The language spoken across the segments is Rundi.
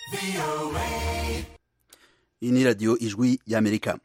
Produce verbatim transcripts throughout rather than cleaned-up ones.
Iyi ni radiyo ijwi y'Amerika.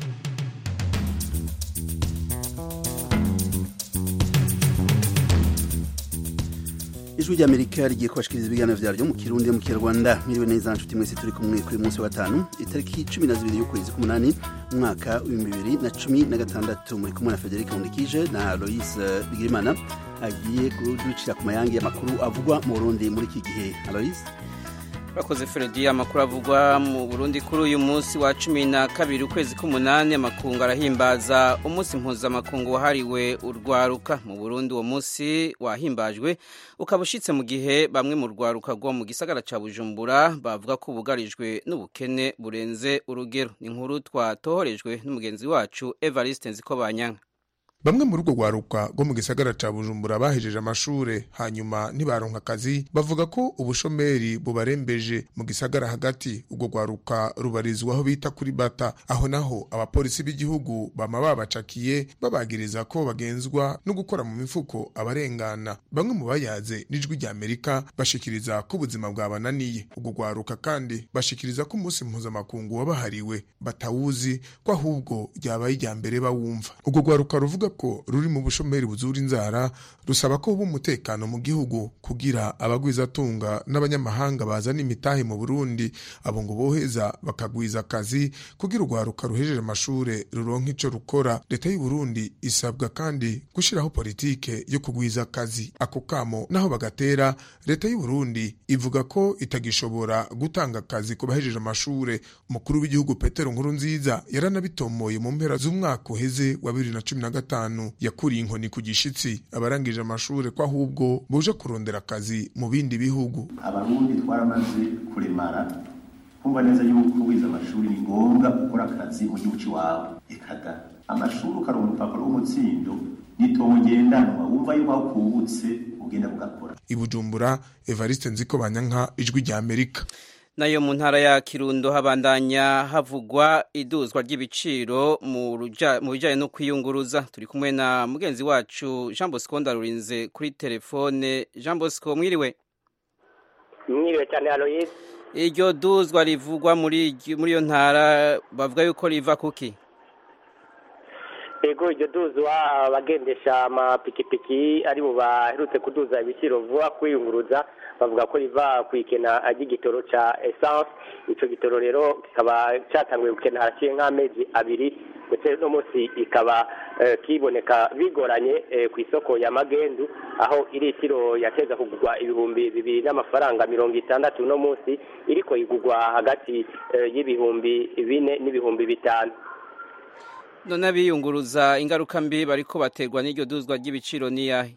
Ijwi ry'Amerika rigiye kubashikiriza ibiganiro vyaryo mu Kirundi no mu Kinyarwanda. Miriwe neza nshuti mwese turi kumwe kuri munsi wa gatanu itariki cumi na zibiri y'ukwezi k'umunani umwaka w'ibihumbi bibiri na cumi na gatandatu. Muri kumwe na Federica Nkundikije na Alois Bigirimana agiye kuducira ku mayangi y'amakuru avugwa mu Burundi muri iki gihe. Alois, Bakoze Fredi, amakuru avugwa mu Burundi kuri uyu munsi wa cumi na kabiri ukwezi k'umunani. Amakungu arahimbaza umunsi mpuzamakungu wahariwe urwaruka mu Burundi. Uwo munsi wahimbajwe ukaba ushitse mu gihe bamwe mu rwaruka rwo mu gisagara ca Bujumbura bavuga ko bugarijwe n'ubukene burenze urugero. Ni inkuru twatohorejwe n'umugenzi wacu Evariste Nzikobanyanka. Bamwe muri urwo rwaruka rwo mu gisagara ca Bujumbura bahejeje amashure hanyuma ntibaronka akazi, bavuga ko ubushomeri bubarembeje mu gisagara hagati. Urwo rwaruka rubarizwaho bita kuri Bata, aho naho abapolisi b'igihugu bama babacakiye babagiriza ko bagenzwa no gukora mu mifuko abarengana. Bamwe mu bayaze n'ijwi ry'Amerika bashikiriza ko ubuzima bwabananiye. Urwo rwaruka kandi bashikiriza ko umunsi mpuzamakungu wabahariwe batawuzi, ko ahubwo ryabaye irya mbere bawumva. Urwo rwaruka ruvuga ko ruri mu bushomeri buzura inzara, rusaba ko umutekano mu gihugu kugira abagwizatunga n'abanyamahanga bazana imitahe mu Burundi, abo ngo boheza bakagwiza akazi kugira urwaruka ruhejeje amashure ruronka ico rukora. Leta y'u Burundi isabwa kandi gushiraho politike yo kugwiza akazi. Ako kamo naho bagatera, leta y'u Burundi ivuga ko itagishobora gutanga akazi ku bahejeje amashure. Umukuru w'igihugu Petero Nkurunziza yaranabitomoye mu mpera z'umwaka uheze wa bibiri na cumi na gatanu. Yakuriye inkoni ku gishitsi abarangije amashure ko ahubwo buje kurondera akazi mu bindi bihugu. Abarundi twaramaze kuremara kumva neza yuko wiza amashuri ni ngombwa gukora akazi mu gihugu cyawe. Ekada amashuri ukaronka urupapuro rw'umutsindo nitongendanwa, wumva yuko wakubutse ugenda gukora. I Bujumbura, Evariste Nzikobanyanka, ijwi ry'Amerika. Nayo mu ntara ya Kirundo habandanya havugwa iduzwa ry'ibiciro mu bijanye no kwiyunguruza. Turi kumwe na mugenzi wacu Jean Bosco Ndarurinze kuri telefone. Jean Bosco, mwiriwe? Mwiriwe cyane Alois. Iryo duzwa rivugwa muri muri yo ntara bavuga yuko riva kuki? Ego, iryo duzwa abagendesha amapikipiki ari bo baherutse kuduza ibiciro vuba kwiyunguruza, bavuga ko riva kwikena ry'igitoro ca essence. Ico gitoro rero kikaba cyatanguye gukena haraciye nk'amezi abiri, ndetse no munsi ikaba eh, kiboneka bigoranye eh, ku isoko ya Magendu, aho iritiro yateza kugurwa ibihumbi bibiri n'amafaranga mirongo itandatu, no munsi iriko igurwa hagati eh, y'ibihumbi bine n'ibihumbi bitanu. None abiyunguruza ingaruka mbi bariko baterwa n'iryo duzwa ry'ibiciro ni yahe?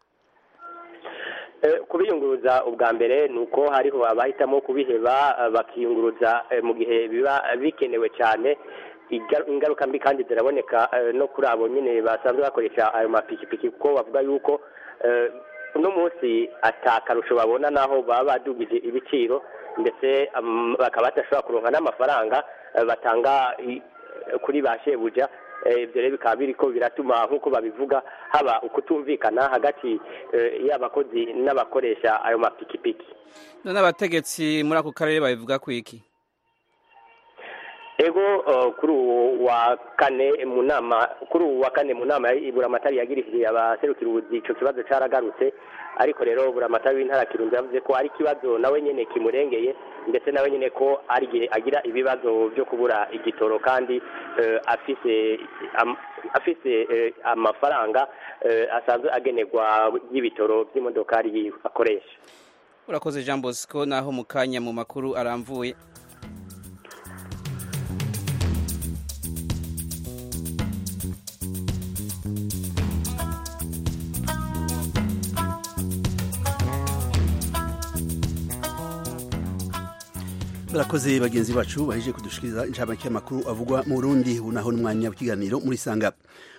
Kubiyunguruza ubwa mbere nuko hariho abahitamo kubiheba bakiyunguruza mu gihe biba bikenewe cyane. Ingaruka mbi kandi ziraboneka no kuri abo nyine basanzwe bakoresha ayo mapikipiki, kuko bavuga yuko uno munsi atakarusho babona naho baba badugije ibiciro, ndetse bakaba badashobora kuronka n'amafaranga batanga kuri ba shebuja. Ibyo rero bikaba biriko biratuma nk'uko babivuga haba ukutumvikana hagati y'abakozi n'abakoresha ayo mapikipiki. None abategetsi muri ako karere babivuga ku iki? Ego, kuri wa kane mu nama kuri wa kane mu nama Buramatari yagirishije abaserukira ubuzi ico kibazo caragarutse, ariko rero Buramatari w'intara Kirundo yavuze ko ari kibazo nawe nyene kimurengeye, ndetse nawe nyene ko ari gihe agira ibibazo byo kubura igitoro, kandi uh, afise am, afise uh, amafaranga uh, asanzwe agenerwa y'ibitoro by'imodokari yiwe akoresha. Urakoze Jean Bosco, naho mukanya mu makuru aramvuye. Barakoze bagenzi bacu bahije kudushikiriza inshamake y'amakuru avugwa mu Burundi. Unaho n'umwanya w'ikiganiro muri sanga.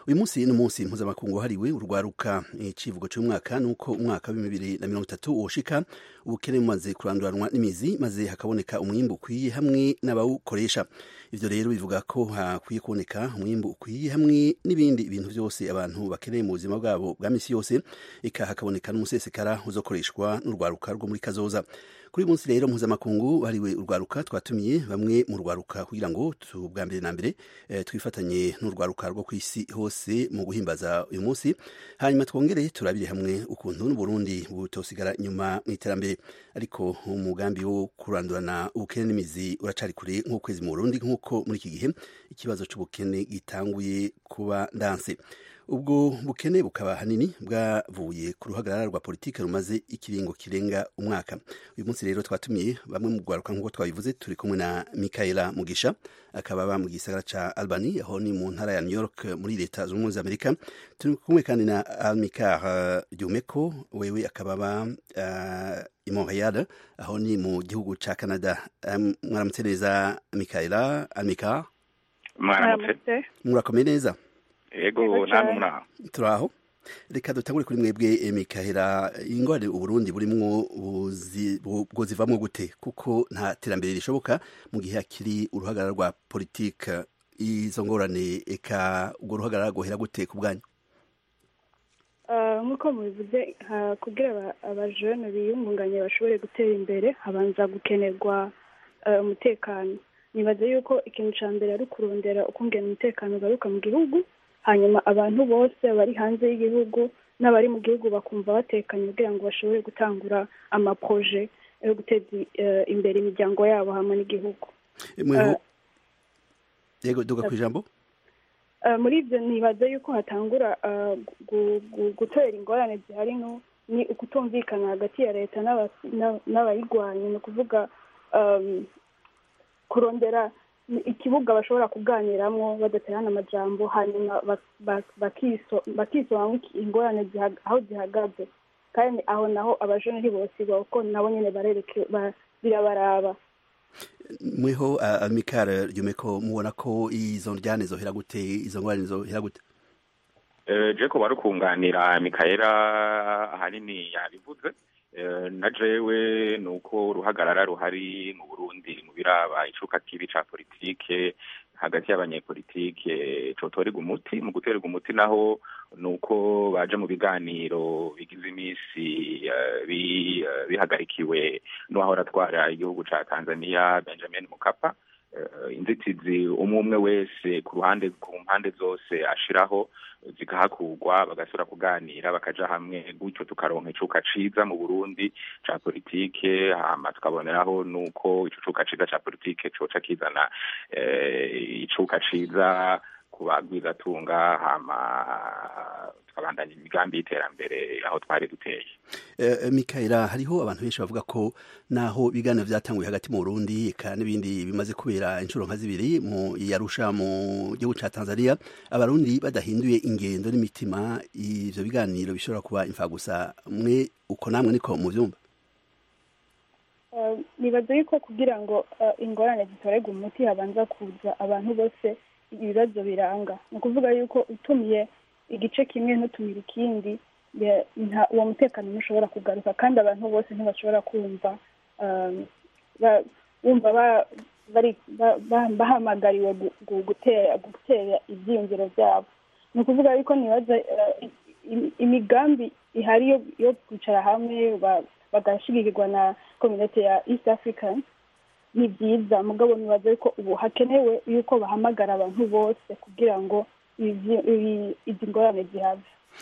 uyu munsi ni umunsi mpuzamakungu wahariwe urwaruka. Icivugo cy'umwaka ni uko umwaka wa bibiri na mirongo itatu woshika ubukene bumaze kuranduranwa n'imizi maze hakaboneka umwimbu ukwiye hamwe n'abawukoresha. Ivyo rero bivuga ko hakwiye kuboneka umwimbu ukwiye hamwe n'ibindi bintu byose abantu bakeneye mu buzima bwabo bwa misi yose, eka hakaboneka n'umusesekara uzokoreshwa n'urwaruka rwo muri kazoza. Kuri munsi rero mpuzamakungu wahariwe urwaruka twatumiye bamwe mu rwaruka kugira ngo tubwa mbere na mbere e, twifatanye n'urwaruka rwo kw'isi hose mu guhimbaza uyu munsi, hanyuma twongere turabire hamwe ukuntu n'Uburundi butosigara inyuma mu iterambere. Ariko umugambi wo kurandurana ubukene n'imizi uracari kure nk'ukwezi mu Burundi, nk'uko muri iki gihe ikibazo c'ubukene gitanguye kuba ndanse. Ubwo bukene bukaba hanini bwavuye ku ruhagarara rwa politike rumaze ikiringo kirenga umwaka. Uyu munsi rero twatumiye bamwe mu rwaruka nk'uko twabivuze, turi kumwe na Michaela Mugisha, akaba aba mu gisagara ca Albany, aho ni mu ntara ya New York muri leta z'ubumwe za Amerika. Turi kumwe kandi na Almikar Jumeko, wewe akaba aba uh, i Montreal, aho ni mu gihugu ca Canada. Um, mwaramutse neza Michaela. Almikar, mwaramutse, murakomeye neza? Ego namwe muraho. Turaho. Reka dutangure kuri mwebwe Michaela, ingorane Uburundi burimwo bwozivamwo gute, kuko nta terambere rishoboka mu gihe hakiri uruhagarara rwa politique. Izo ngorane eka urwo ruhagarara rwohera gute ku bwanyu? Nk'uko mubivuze, kugira abajene biyungunganye bashobore gutera imbere habanza gukenerwa umutekano. Nibaze yuko ikintu ca mbere ari kurondera ukungena umutekano ugaruka mu gihugu, hanyuma abantu bose bari hanze y'igihugu n'abari mu gihugu bakumva batekanye kugira ngo bashobore gutangura amaproje yo guteza imbere imiryango yabo hamwe n'igihugu. Yego, duga kwijambo. Muri ivyo nibaze yuko hatangura gutorera ingorane zihari ni ukutumvikana hagati ya leta n'abayigwanya, ni ukuvuga kurondera ikibuga bashobora kuganiramwo badaterana amajambo, hanyuma bakisobanura ingorane aho zihagaze, kandi aho naho abajene ntibose bako nabo nyene barereke birabaraba. Mweho Almikar Jumeko, mubona ko izo njyane zohera gute, izo ngorane zohera gute? Je ko barukunganira Michaela ahanini yabivuze. Na jewe nuko uruhagarara ruhari mu Burundi mu biraba icuka kibi ca politike hagati y'abanyepolitike cotorega umuti. Mu guterega umuti naho nuko baje mu biganiro bigize imisi bihagarikiwe n'uwahora atwara igihugu ca Tanzania Benjamin Mkapa. Inzitizi umwe umwe wese ku ruhande ku mpande zose ashiraho zikahakugwa, bagasura kuganira bakaja hamwe, gutyo tukaronka icuka ciza mu Burundi ca politike. Hama tukaboneraho nuko ico cuka ciza ca politike coca kizana icuka ciza ku bagwizatunga, hama tukabandanya imigambi y'iterambere aho twari duteye. Uh, Michaela, hariho abantu benshi bavuga ko naho ibiganiro vyatanguye hagati mu Burundi eka n'ibindi bimaze kubera inshuro nka zibiri mu Yarusha mu gihugu ca Tanzania, abarundi badahinduye ingendo n'imitima, ivyo biganiro bishobora kuba imfagusa. Mwe uko namwe niko mu vyumba? Uh, nibaze yuko kugira ngo uh, ingorane zitorerwe umuti habanza kuza abantu bose ibibazo biranga. Ni ukuvuga yuko utumiye igice kimwe ntutumira ikindi, uwo mutekano ntushobora kugaruka, kandi abantu bose ntibashobora kumva bumva bahamagariwe gutera ivyiyumviro vyabo. Ni ukuvuga yuko nibaza imigambi ihari yo kwicara hamwe bagashigikirwa na community ya East African ni byiza, mugabo nibaza yuko ubu hakenewe yuko bahamagara abantu bose kugira ngo izi ngorane zihave.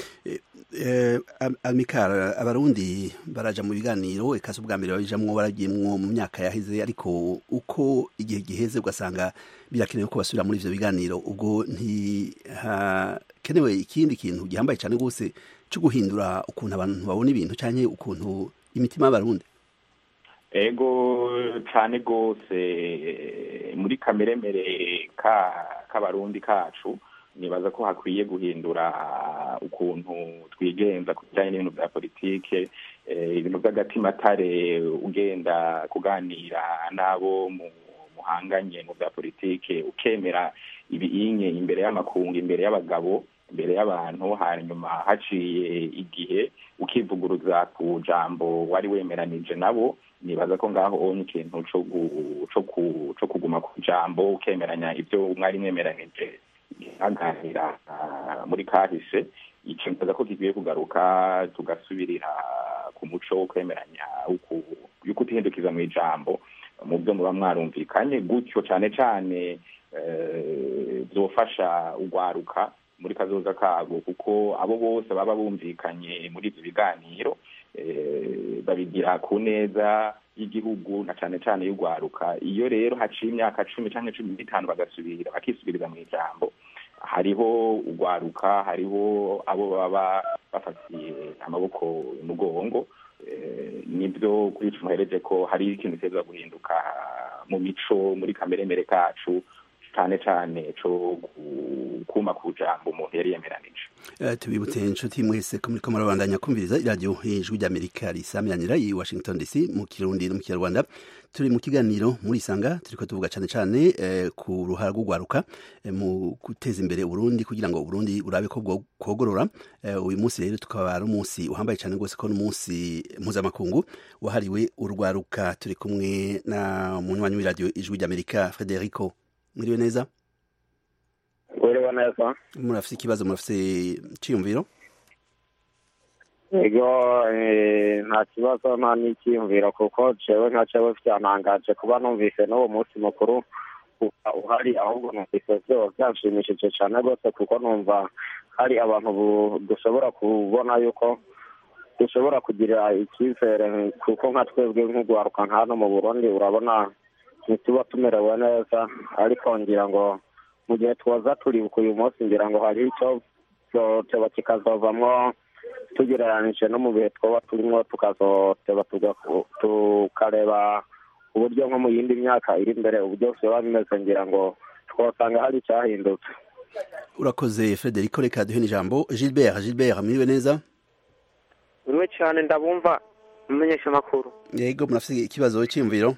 Almikar, abarundi baraja mu biganiro, eka ubwa mbere babijamwo baragiyemwo mu myaka yahize, ariko uko igihe giheze ugasanga birakenewe ko basubira muri ivyo biganiro. Ubwo ntihakenewe ikindi kintu gihambaye cane gose co guhindura ukuntu abantu babona ibintu canke ukuntu imitima y'abarundi? Ego cane gose muri kameremere ka k'abarundi kacu nibaza ko hakwiye guhindura ukuntu twigenza kujanye n'ibintu bya politike, ibintu by'agatimatare ugenda kuganira nabo muhanganye mu bya politike ukemera ibinye imbere y'amakungu, imbere y'abagabo, imbere y'abantu, hanyuma haciye igihe ukivuguruza ku jambo wari wemeranije nabo, nibaza ko ngaho ni ikintu co kuguma ku jambo ukemeranya ibyo mwari mwemeranije aganira muri kahise. Icyo nibaza ko kigiye kugaruka, tugasubirira ku muco wo kwemeranya yuko utihindukiza mu ijambo mu byo muba mwarumvikanye, gutyo cyane cyane zofasha ugwaruka muri kazoza kabo, kuko abo bose baba bumvikanye muri ibyo biganiro babigira ku neza y'igihugu na cyane cyane y'ugwaruka. Iyo rero haciye imyaka cumi cyangwa cumi n'itanu bagasubira bakisubiriza mu ijambo, hariho ugwaruka, hariho abo baba bafatiye amaboko umugongo. Nibyo kuri ico muhereje ko hari ikintu cyeza guhinduka mu mico, muri kameremere kacu, cyane cyane cyo kuma ku jambo umuntu yari yemeranije. Tubibutse inshuti mwese ko muriko murabandanya kumviriza iradiyo Ijwi ry'Amerika risamiranira i Washington D C mu Kirundi no mu Kinyarwanda. Turi mu kiganiro muri Isanga, turiko tuvuga cyane cyane ku ruhara rw'ugwaruka mu guteza imbere Burundi kugira ngo Burundi burabe ko bwogorora. Uyu munsi rero tukaba ari umunsi uhambaye cyane rwose, ko n'umunsi mpuzamakungu wahariwe urwaruka. Turi kumwe na munywanyi w'iradiyo Ijwi ry'Amerika Federico. Mwiriwe neza? Mwiriwe neza. Murafise ikibazo, murafise ciyumviro? Ego, nta kibazo nta n'ikiyumviro, kuko jewe nka jewe vyantangaje kuba numvise n'uwo munsi mukuru uhari, ahubwo numvise vyo vyanshimishije cane rwose, kuko numva hari abantu dushobora kubona yuko dushobora kugira icyizere, kuko nka twebwe nk'ugwaruka nka hano mu Burundi urabona ntituba tumerewe neza, ariko ngira ngo mu gihe twoza turibuka uyu munsi, ngira ngo hari icyo cyoba kikazovamwo tugereranije no mu bihe twoba turimo, tukazoteba tukareba uburyo nko mu yindi myaka iri imbere uburyo vyoba bimeze, ngira ngo twosanga hari icyahindutse. Urakoze Federico, reka duhe n'ijambo Gilbert. Gilbert, mwiriwe neza? Mwiriwe cyane, ndabumva mumenyesha makuru. Yego, murafise ikibazo cy'imviro?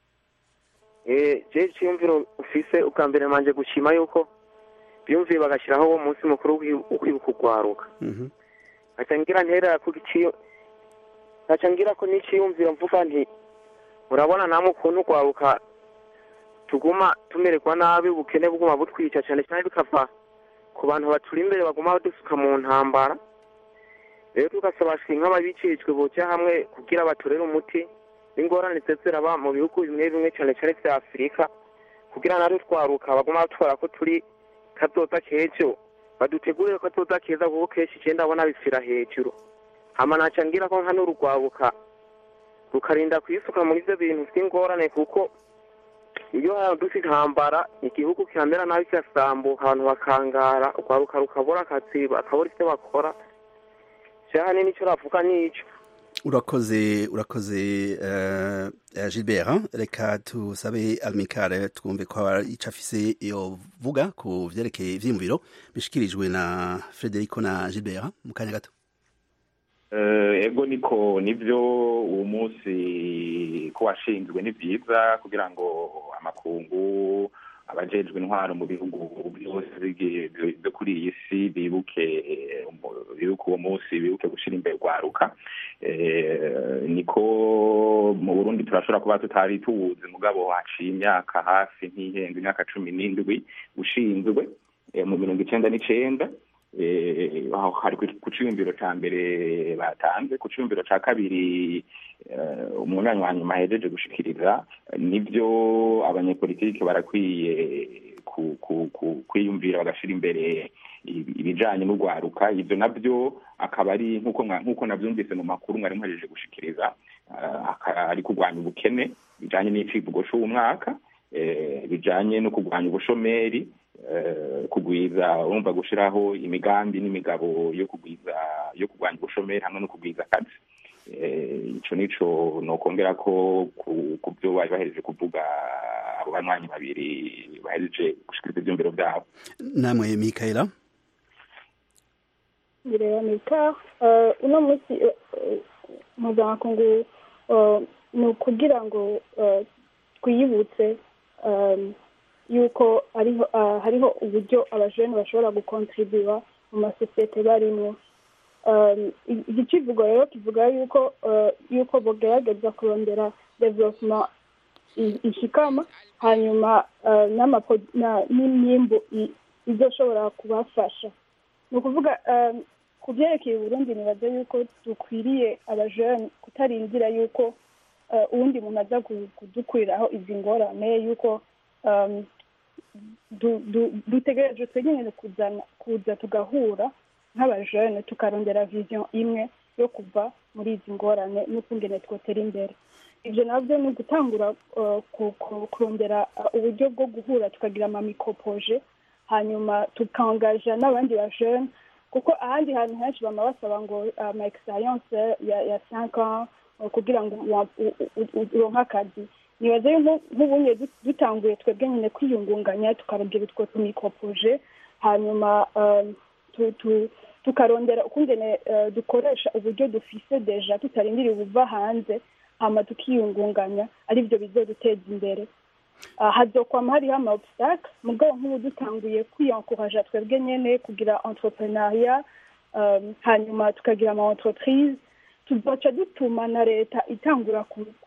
Eh, je cyumviro ufise ubwa mbere manje gushima yuko biyumviye bagashiraho uwo munsi mukuru ukwibuka ugwaruka. Mhm. Atangira ntera ku giciyo. Atangira ko n'iciyumviro mvuga nti urabona namwe ukuntu ugwaruka tuguma tumererwa nabi, ubukene buguma butwica cyane cyane bikava ku bantu baturi imbere baguma badusuka mu ntambara. Rero tugasaba nk'ababicicwe boca hamwe kugira baturere umuti ingorane zezeraba mu bihugu bimwe bimwe cyane cyane vya Afrika, kugira nari twaruka baguma batwara ko turi kazoza kejo, badutegurire ko kazoza keza, kuko keshi cyenda abona bifira hejuru. Hama nacangira ko nka n'urugwabuka rukarinda kwisuka muri ivyo bintu vy'ingorane, kuko iyo hadutse intambara igihugu kiramera nabi kirasambuka, abantu bakangara, urwaruka rukabura akazi, bakabura ivyo bakora. Cyane nico ravuga nico. Urakoze, urakoze uh, uh, Gilbert. Reka tusabe Almikare twumve ko ico afise yovuga ku vyerekeye ivyiyumviro bishikirijwe na Federico na Gilbert mu kanya gato. Uh, ego niko nivyo uwo munsi ko washinzwe ni vyiza kugira ngo amakungu abajejwe intwaro mu bihugu byose byo kuri iyi si bibuke bibuke uwo munsi, bibuke gushira imbere gwaruka. Eh, niko mu Burundi turashobora kuba tutari tuwuzi, mugabo haciye imyaka hafi nk'ihenze imyaka cumi n'indwi ushinzwe mu mirongo icenda n'icenda. Eh, aho hari ku ciyumviro ca mbere batanze, ku ciyumviro ca kabiri umunyanyi wa nyuma ahejeje gushikiriza, nivyo abanyepolitiki barakwiye kwiyumvira bagashira imbere ibijanye n'ugwaruka. Ivyo navyo akaba ari nkuko nkuko navyumvise mu makuru mwari muhejeje gushikiriza, ari kugwanya ubukene bijanye n'icivugo c'umwaka, bijanye no kugwanya ubushomeri, kugwiza urumva gushiraho imigambi n'imigabo yo kugwiza yo kugwanya ubushomeri hamwe no kugwiza akazi. Ico nico nokongera ko ku byo bari bahereje kuvuga abo banywanyi babiri bahereje gushikiriza ivyumviro byabo. Namwe Mikaela? Biremeka uno munsi mpuzamakungu ni ukugira ngo twiyibutse yuko hariho uburyo abajene bashobora gukontribuwa mu masosiyete barimo. Iki kivugo rero kivuga yuko yuko bogerageza kurondera development ishikama hanyuma n'imyimbu izoshobora kubafasha. Ni ukuvuga ku byerekeye Burundi nibaza yuko dukwiriye abajene kutarindira yuko uwundi muntu aza kudukuriraho izi ngorane yuko dutegereje twenyine kuza tugahura nk'abajene tukarondera vision imwe yo kuva muri izi ngorane n'ukungene twotera imbere. Ibyo nabyo ni ugutangura kurondera uburyo bwo guhura tukagira amamikopoje hanyuma tukangaja n'abandi bajene kuko ahandi hantu henshi bama basaba ngo ama experience ya cinq ans kugira ngo uronke akazi. Nibaze nk'ubunye dutanguye twebwe nyine kwiyungunganya tukarondera utwo tumikopoje hanyuma tukarondera ukungene dukoresha uburyo dufise deja tutarindiriye ubuva hanze hama tukiyungunganya ari byo bizoduteza imbere. Hazokwama hariho ama obstacle mugabo nk'ubu dutanguye kwiyankuraja twebwe nyene kugira entrepreneuria hanyuma tukagira ama entreprise tuzoca dutuma na leta itangura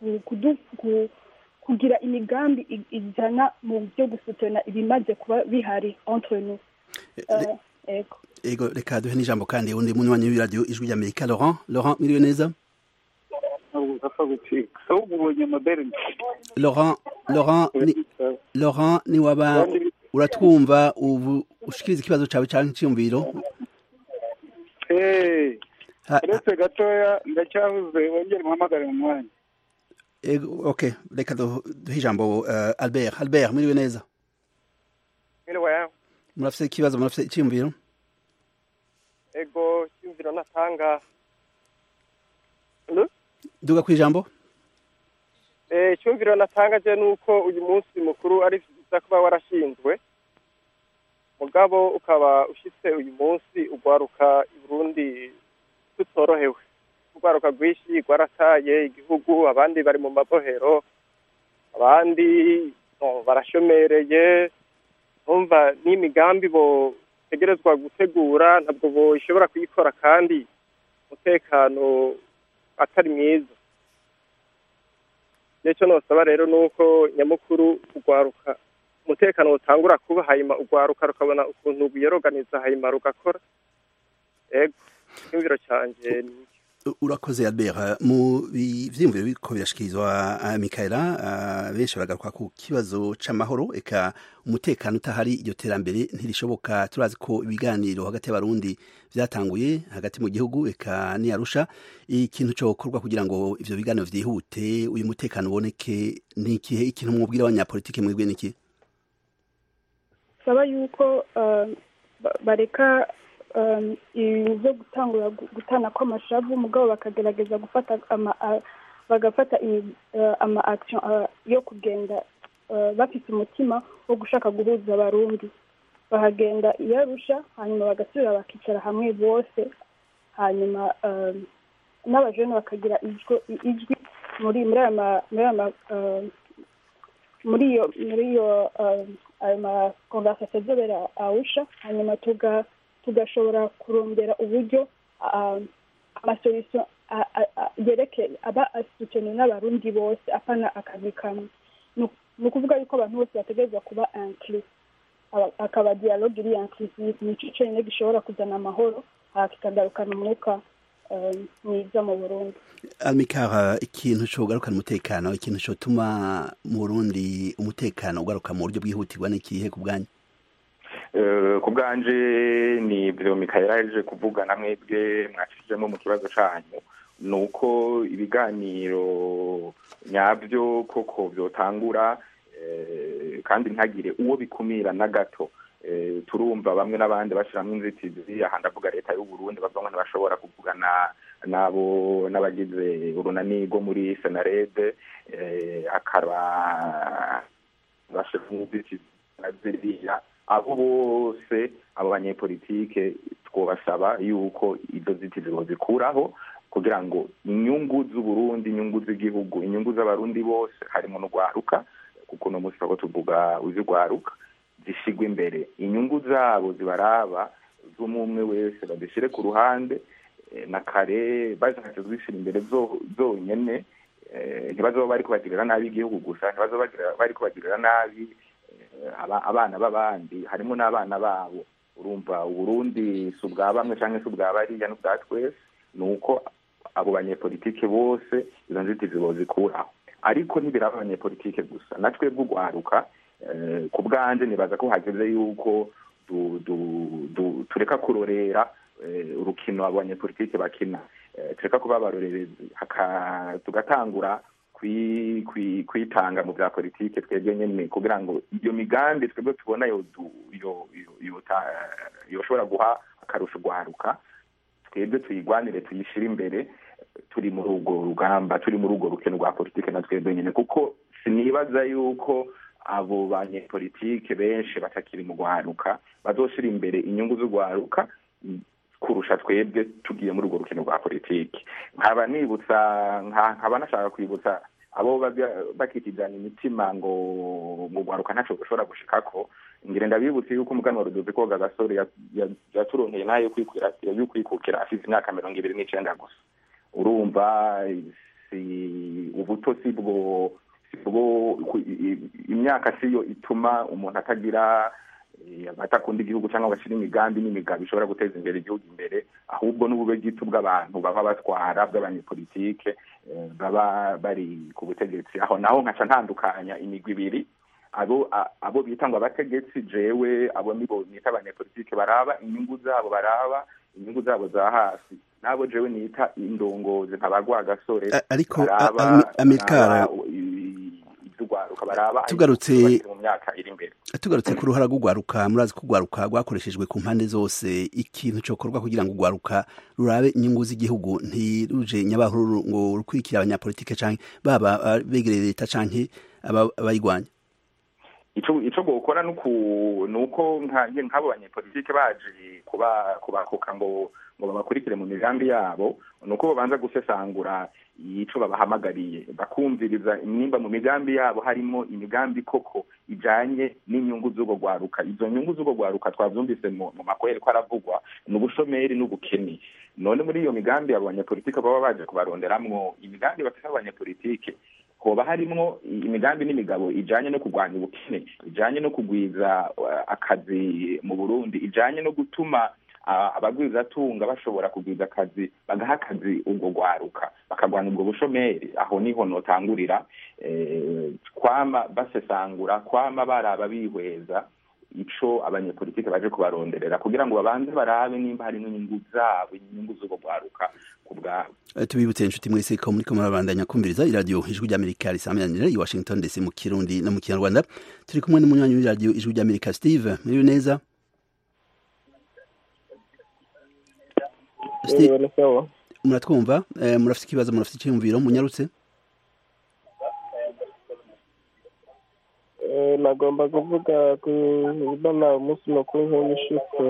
kugira imigambi izana mu byo gusutana ibimaze kuba bihari entre nous. Ego ego reka duhe n'ijambo kandi undi munywanyi w'iradio Ijwi ry'Amerika Laurent. Laurent miriwe neza? Laurent Laurent ni, Laurent ni waba uratwumva ubu ushikiriza ikibazo cawe canke cyumviro? Eh Retse gatoya ndacyavuze wongere muhamagare mu mwanya. Ego okay reka duhe ijambo uh, Albert. Albert miriwe neza? Miriwe. Murafise ikibazo murafise icyumviro? Ego cyumviro natanga. Duga kwijambo? Eh cyumviro natanga je nuko uyu munsi mukuru ari vyiza kuba warashinzwe. Mugabo ukaba ushitse uyu munsi ugwaruka i Burundi tutorohewe. Ugwaruka gwishi gwarataye igihugu abandi bari mu mabohero abandi no barashomereye umva n'imigambi bo tegerezwa gutegura ntabwo bo ishobora kuyikora kandi umutekano atari mwiza. Nicyo nosaba rero nuko nyamukuru ugwaruka umutekano utangura kuba hayima ugwaruka rukabona ukuntu biyorganiza hayima rugakora. Ego cyumviro cyanje ni urakoze Albert. Mu vyimviro biko birashikirizwa Mikaela benshi baragaruka ku kibazo c'amahoro eka umutekano utahari iryo terambere ntirishoboka. Turazi ko ibiganiro hagati y'abarundi vyatanguye hagati mu gihugu eka ni Arusha. Ikintu cyo korwa kugira ngo ivyo biganiro vyihute uyu mutekano uboneke ni ikihe ikintu mwubwira abanyapolitike mwebwe niki? Saba yuko bareka ibyo gutangura gutana kw'amashavu mugabo bakagerageza gufata ama bagafata ama action yo kugenda bafite umutima wo gushaka guhuza abarundi bahagenda iyarusha hanyuma bagasubira bakicara hamwe bose hanyuma n'abajene bakagira ijwi muri muri ama muri iyo muri iyo ama conversation zobera Arusha hanyuma tuga tugashobora kurondera uburyo amasolution yerekeye aba asutene n'abarundi bose apana akazi kamwe. Ni ukuvuga yuko abantu bose bategerezwa kuba inclus akaba dialogue iri inclusive nicyo cyonyine gishobora kuzana amahoro kikagarukana umwuka mwiza mu Burundi. Almikara, ikintu cyo garukana umutekano ikintu cyo tuma mu Burundi umutekano ugaruka mu buryo bwihutirwa n'ikihe ku bwanyu? Ku bwanje ni byo Mikaela yaje kuvuga na mwebwe mwacishijemo mu kibazo cyanyu nuko ibiganiro nyabyo koko byotangura kandi ntagire uwo bikumira na gato. Turumva bamwe n'abandi bashiramo inzitizi ahandi avuga leta y'u Burundi bavanga ntibashobora kuvugana nabo n'abagize urunani rwo muri Senarede akaba bashiramo inzitizi ziriya abo bose abo banyepolitike twobasaba yuko izo zitizi zikuraho kugira ngo inyungu z'u Burundi inyungu z'igihugu inyungu z'abarundi bose harimo no gwaruka kuko no musi ko tuvuga uzigwaruka zishigwe imbere inyungu zabo zibaraba z'umwe wese badishire ku ruhande na kare bazatse zishira imbere zo zonyene ntibazoba bari kubagirira nabi igihugu gusa ntibazoba bari kubagirira nabi abana b'abandi harimo n'abana babo urumva Burundi subwa bamwe canke subwa bariya no bwatwese nuko abo banyepolitike bose izo nzitizi bozikuraho ariko nibiraba abanyepolitike gusa natwe bw'ugwaruka ku bwanje nibaza ko hageze yuko tureka kurorera urukino abo banyepolitike bakina tureka kuba barorerezi tugatangura kwitanga mu bya politike twebwe nyene kugira ngo iyo migambi twebwe tubona yo yoshobora guha akarusho gwaruka twebwe tuyigwanire tuyishira imbere turi muri urwo rugamba turi muri urwo rukino rwa politike na twebwe nyene kuko sinibaza yuko abo banyepolitike benshi batakiri mu gwaruka bazoshira imbere inyungu z'ugwaruka kurusha twebwe tugiye muri urwo rukino rwa politike nkaba nibutsa nkaba nashaka kwibutsa abo bakitijana imitima ngo mu gwaruka ntaco ushobora gushikako ngire ndabibutse yuko umugani wa Rudoviko koga gasore yaturonkeye nayo kwikwira yo kwikukira afite imyaka mirongo ibiri n'icenda gusa urumva si ubuto si bwo bwo imyaka siyo ituma umuntu atagira batakunda igihugu cyangwa bashira imigambi n'imigambi ishobora guteza imbere igihugu imbere ahubwo n'ubube gitu bw'abantu baba batwara bw'abanyepolitike baba bari ku butegetsi aho naho nkaca ntandukanya imigwi ibiri abo abo bitangwa abategetsi jewe abo nibo nita abanyepolitike baraba inyungu zabo baraba inyungu zabo za hasi nabo jewe nita indongozi ntabagwa gasore ariko amikara tugarutse mu myaka iri imbere tugarutse ku ruhara rw'ugwaruka murazi ko ugwaruka rwakoreshejwe ku mpande zose ikintu cokorwa kugira ngo ugwaruka rurabe inyungu z'igihugu ntiruje nyabahuru ngo rukurikira abanyapolitike canke baba begereye leta canke abayigwanya ico ico gukora nuko nuko nk'abo banyepolitike baje kuba kubakuka ngo ngo babakurikire mu migambi yabo nuko babanza gusesangura ico babahamagariye bakumviriza nimba mu migambi yabo harimo imigambi koko ijanye n'inyungu z'ugo gwaruka izo nyungu z'ugo gwaruka twavyumvise mu makohere ko aravugwa n'ubushomeri n'ubukene none muri iyo migambi abo banyepolitike baba baje kubaronderamwo imigambi bafite abanyepolitike hoba harimwo imigambi n'imigabo ijanye no kurwanya ubukene ijanye no kugwiza akazi mu Burundi ijanye no gutuma abagwizatunga bashobora kugwiza akazi bagaha akazi ubwo gwaruka bakagwana ubwo bushomeri aho niho notangurira kwama basesangura kwama baraba bihweza ico abanyepolitike baje kubaronderera kugira ngo babanze barabe nimba hari n'inyungu zabo inyungu z'ubwo gwaruka kubwabo tubibutse inshuti mwese ko muri ko murabandanya kumviriza iradio ijwi ry'Amerika risamanira i Washington D C mu Kirundi no mu Kinyarwanda turi kumwe n'umunywanyi w'iradio ijwi ry'Amerika Steve muri neza Steve muratwumva murafite ikibazo murafite icyumviro munyarutse nagomba kuvuga kubona umunsi mukuru nk'umushyitsi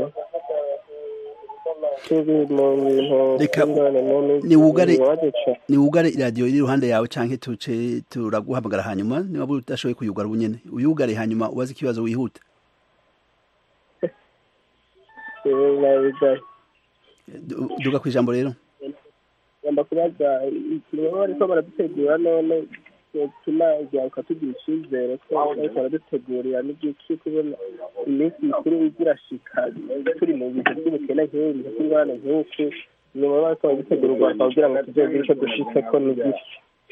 ni wugare iradiyo iri iruhande yawe cyangwa tuce turaguhamagara hanyuma niba udashoboye kuyugara ubu nyine uyugare hanyuma ubaze ikibazo wihuta duga ku ijambo rero ngomba kubaza ikintu bariko baradutegura none tuma ijyaruka tugira icyizere ko bariko baradutegurira n'iby'iki kubona iminsi mikuru igira shika turi mu bihe by'ubukene nk'ibi by'ingorane nk'uku nyuma bariko baradutegura u Rwanda kugira ngo tuzegire icyo dushitseko n'igice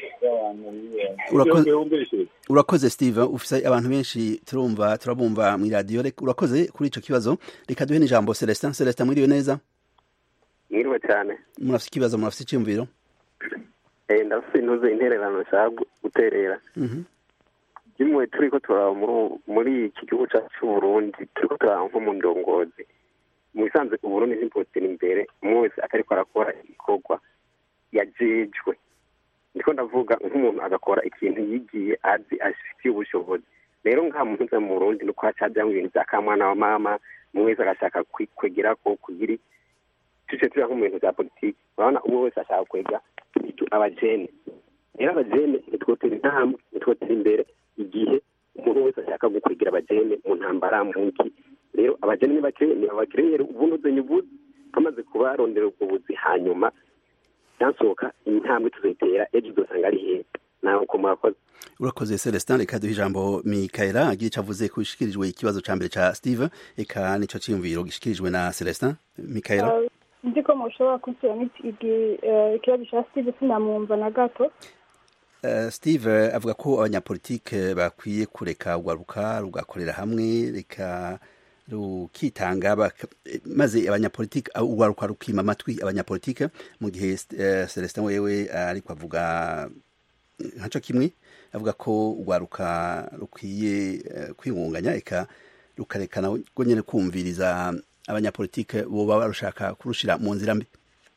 urakoze Steve ufise abantu benshi turumva turabumva mu radio urakoze kuri ico kibazo reka duhe n'ijambo Celestin Celestin mwiriwe neza mwiriwe cyane murafise ikibazo murafise icyumviro eh ndafise intuze intererano nshaka guterera kimwe turiko turaba muri iki gihugu cyacu Burundi turiko turaba nko mu ndongozi mu bisanzwe u Burundi ntimpotera imbere mwese atariko arakora igikorwa yajejwe ndiko ndavuga nk'umuntu agakora ikintu yigiye azi afitiye ubushobozi rero nka muntu nza mu Burundi nuko hacajya ibintu bya kamwana wa mama mwese agashaka kwegera ko kugira tuce tuya nko mu bintu bya politiki urabona umwe wese ashaka kwega abajene rero abajene nitwotera intambwe nitwotera imbere igihe umuntu wese ashaka gukwegera abajene mu ntambara mu nki rero abajene nibakirere ubunoze nyubuzi bamaze kubarondera ubwo buzi hanyuma yansohoka intambwe tuzitera ejo dusanga ari he naho ko murakoze. Urakoze Celestin, reka duhe ijambo Mikaela agiye cavuze ko ishikirijwe ikibazo ca mbere ca Steve, eka nico ciyumviro gishikirijwe na Celestin. Mikaela, ndi ko mushobora kunsubiramo ikibazo ca Steve sinamwumva na gato. Uh, Steve avuga ko abanyapolitike bakwiye kureka urwaruka rugakorera hamwe reka rukitanga maze abanyapolitike urwaruka rukima amatwi abanyapolitike mu gihe uh, Celestin wewe ariko uh, avuga nkaco kimwe avuga ko urwaruka rukwiye uh, kwingunganya eka rukarekana ngo nyene kumviriza abanyapolitike bo baba barushaka kurushira mu nzira mbi.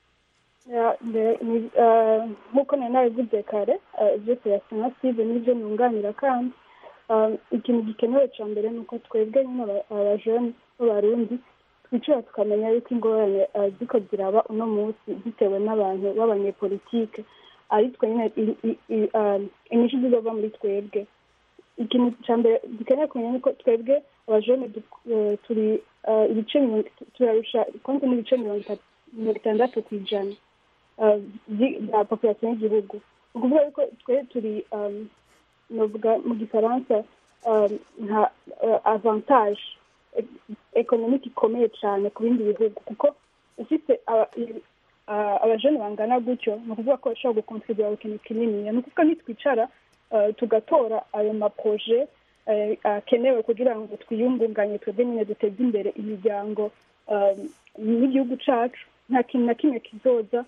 nk'uko nari nabivuze kare ibyo Celestin na Steve nibyo nunganira kandi ikintu gikenewe cya mbere ni uko twebwe nyine abajene b'abarundi twicara tukamenya yuko ingorane ziko ziraba uno munsi bitewe n'abantu b'abanyepolitike ari twe nyine inyinshi zizova muri twebwe. Ikintu cya mbere gikeneye kumenya ni uko twebwe abajene turi ibice turarusha konti n'ibice mirongo itandatu ku ijana bya population y'igihugu. Ni ukuvuga yuko twe turi novuga mu gifaransa nka avantage economique ikomeye cyane ku bindi bihugu kuko ufite abajene bangana gutyo ni ukuvuga ko bashobora gukontribura ikintu kinini. Ni ukuvuga nitwicara tugatora ayo maproje akenewe kugira ngo twiyungunganye twebwe nyine duteze imbere imiryango n'igihugu cacu, nta kintu na kimwe kizoza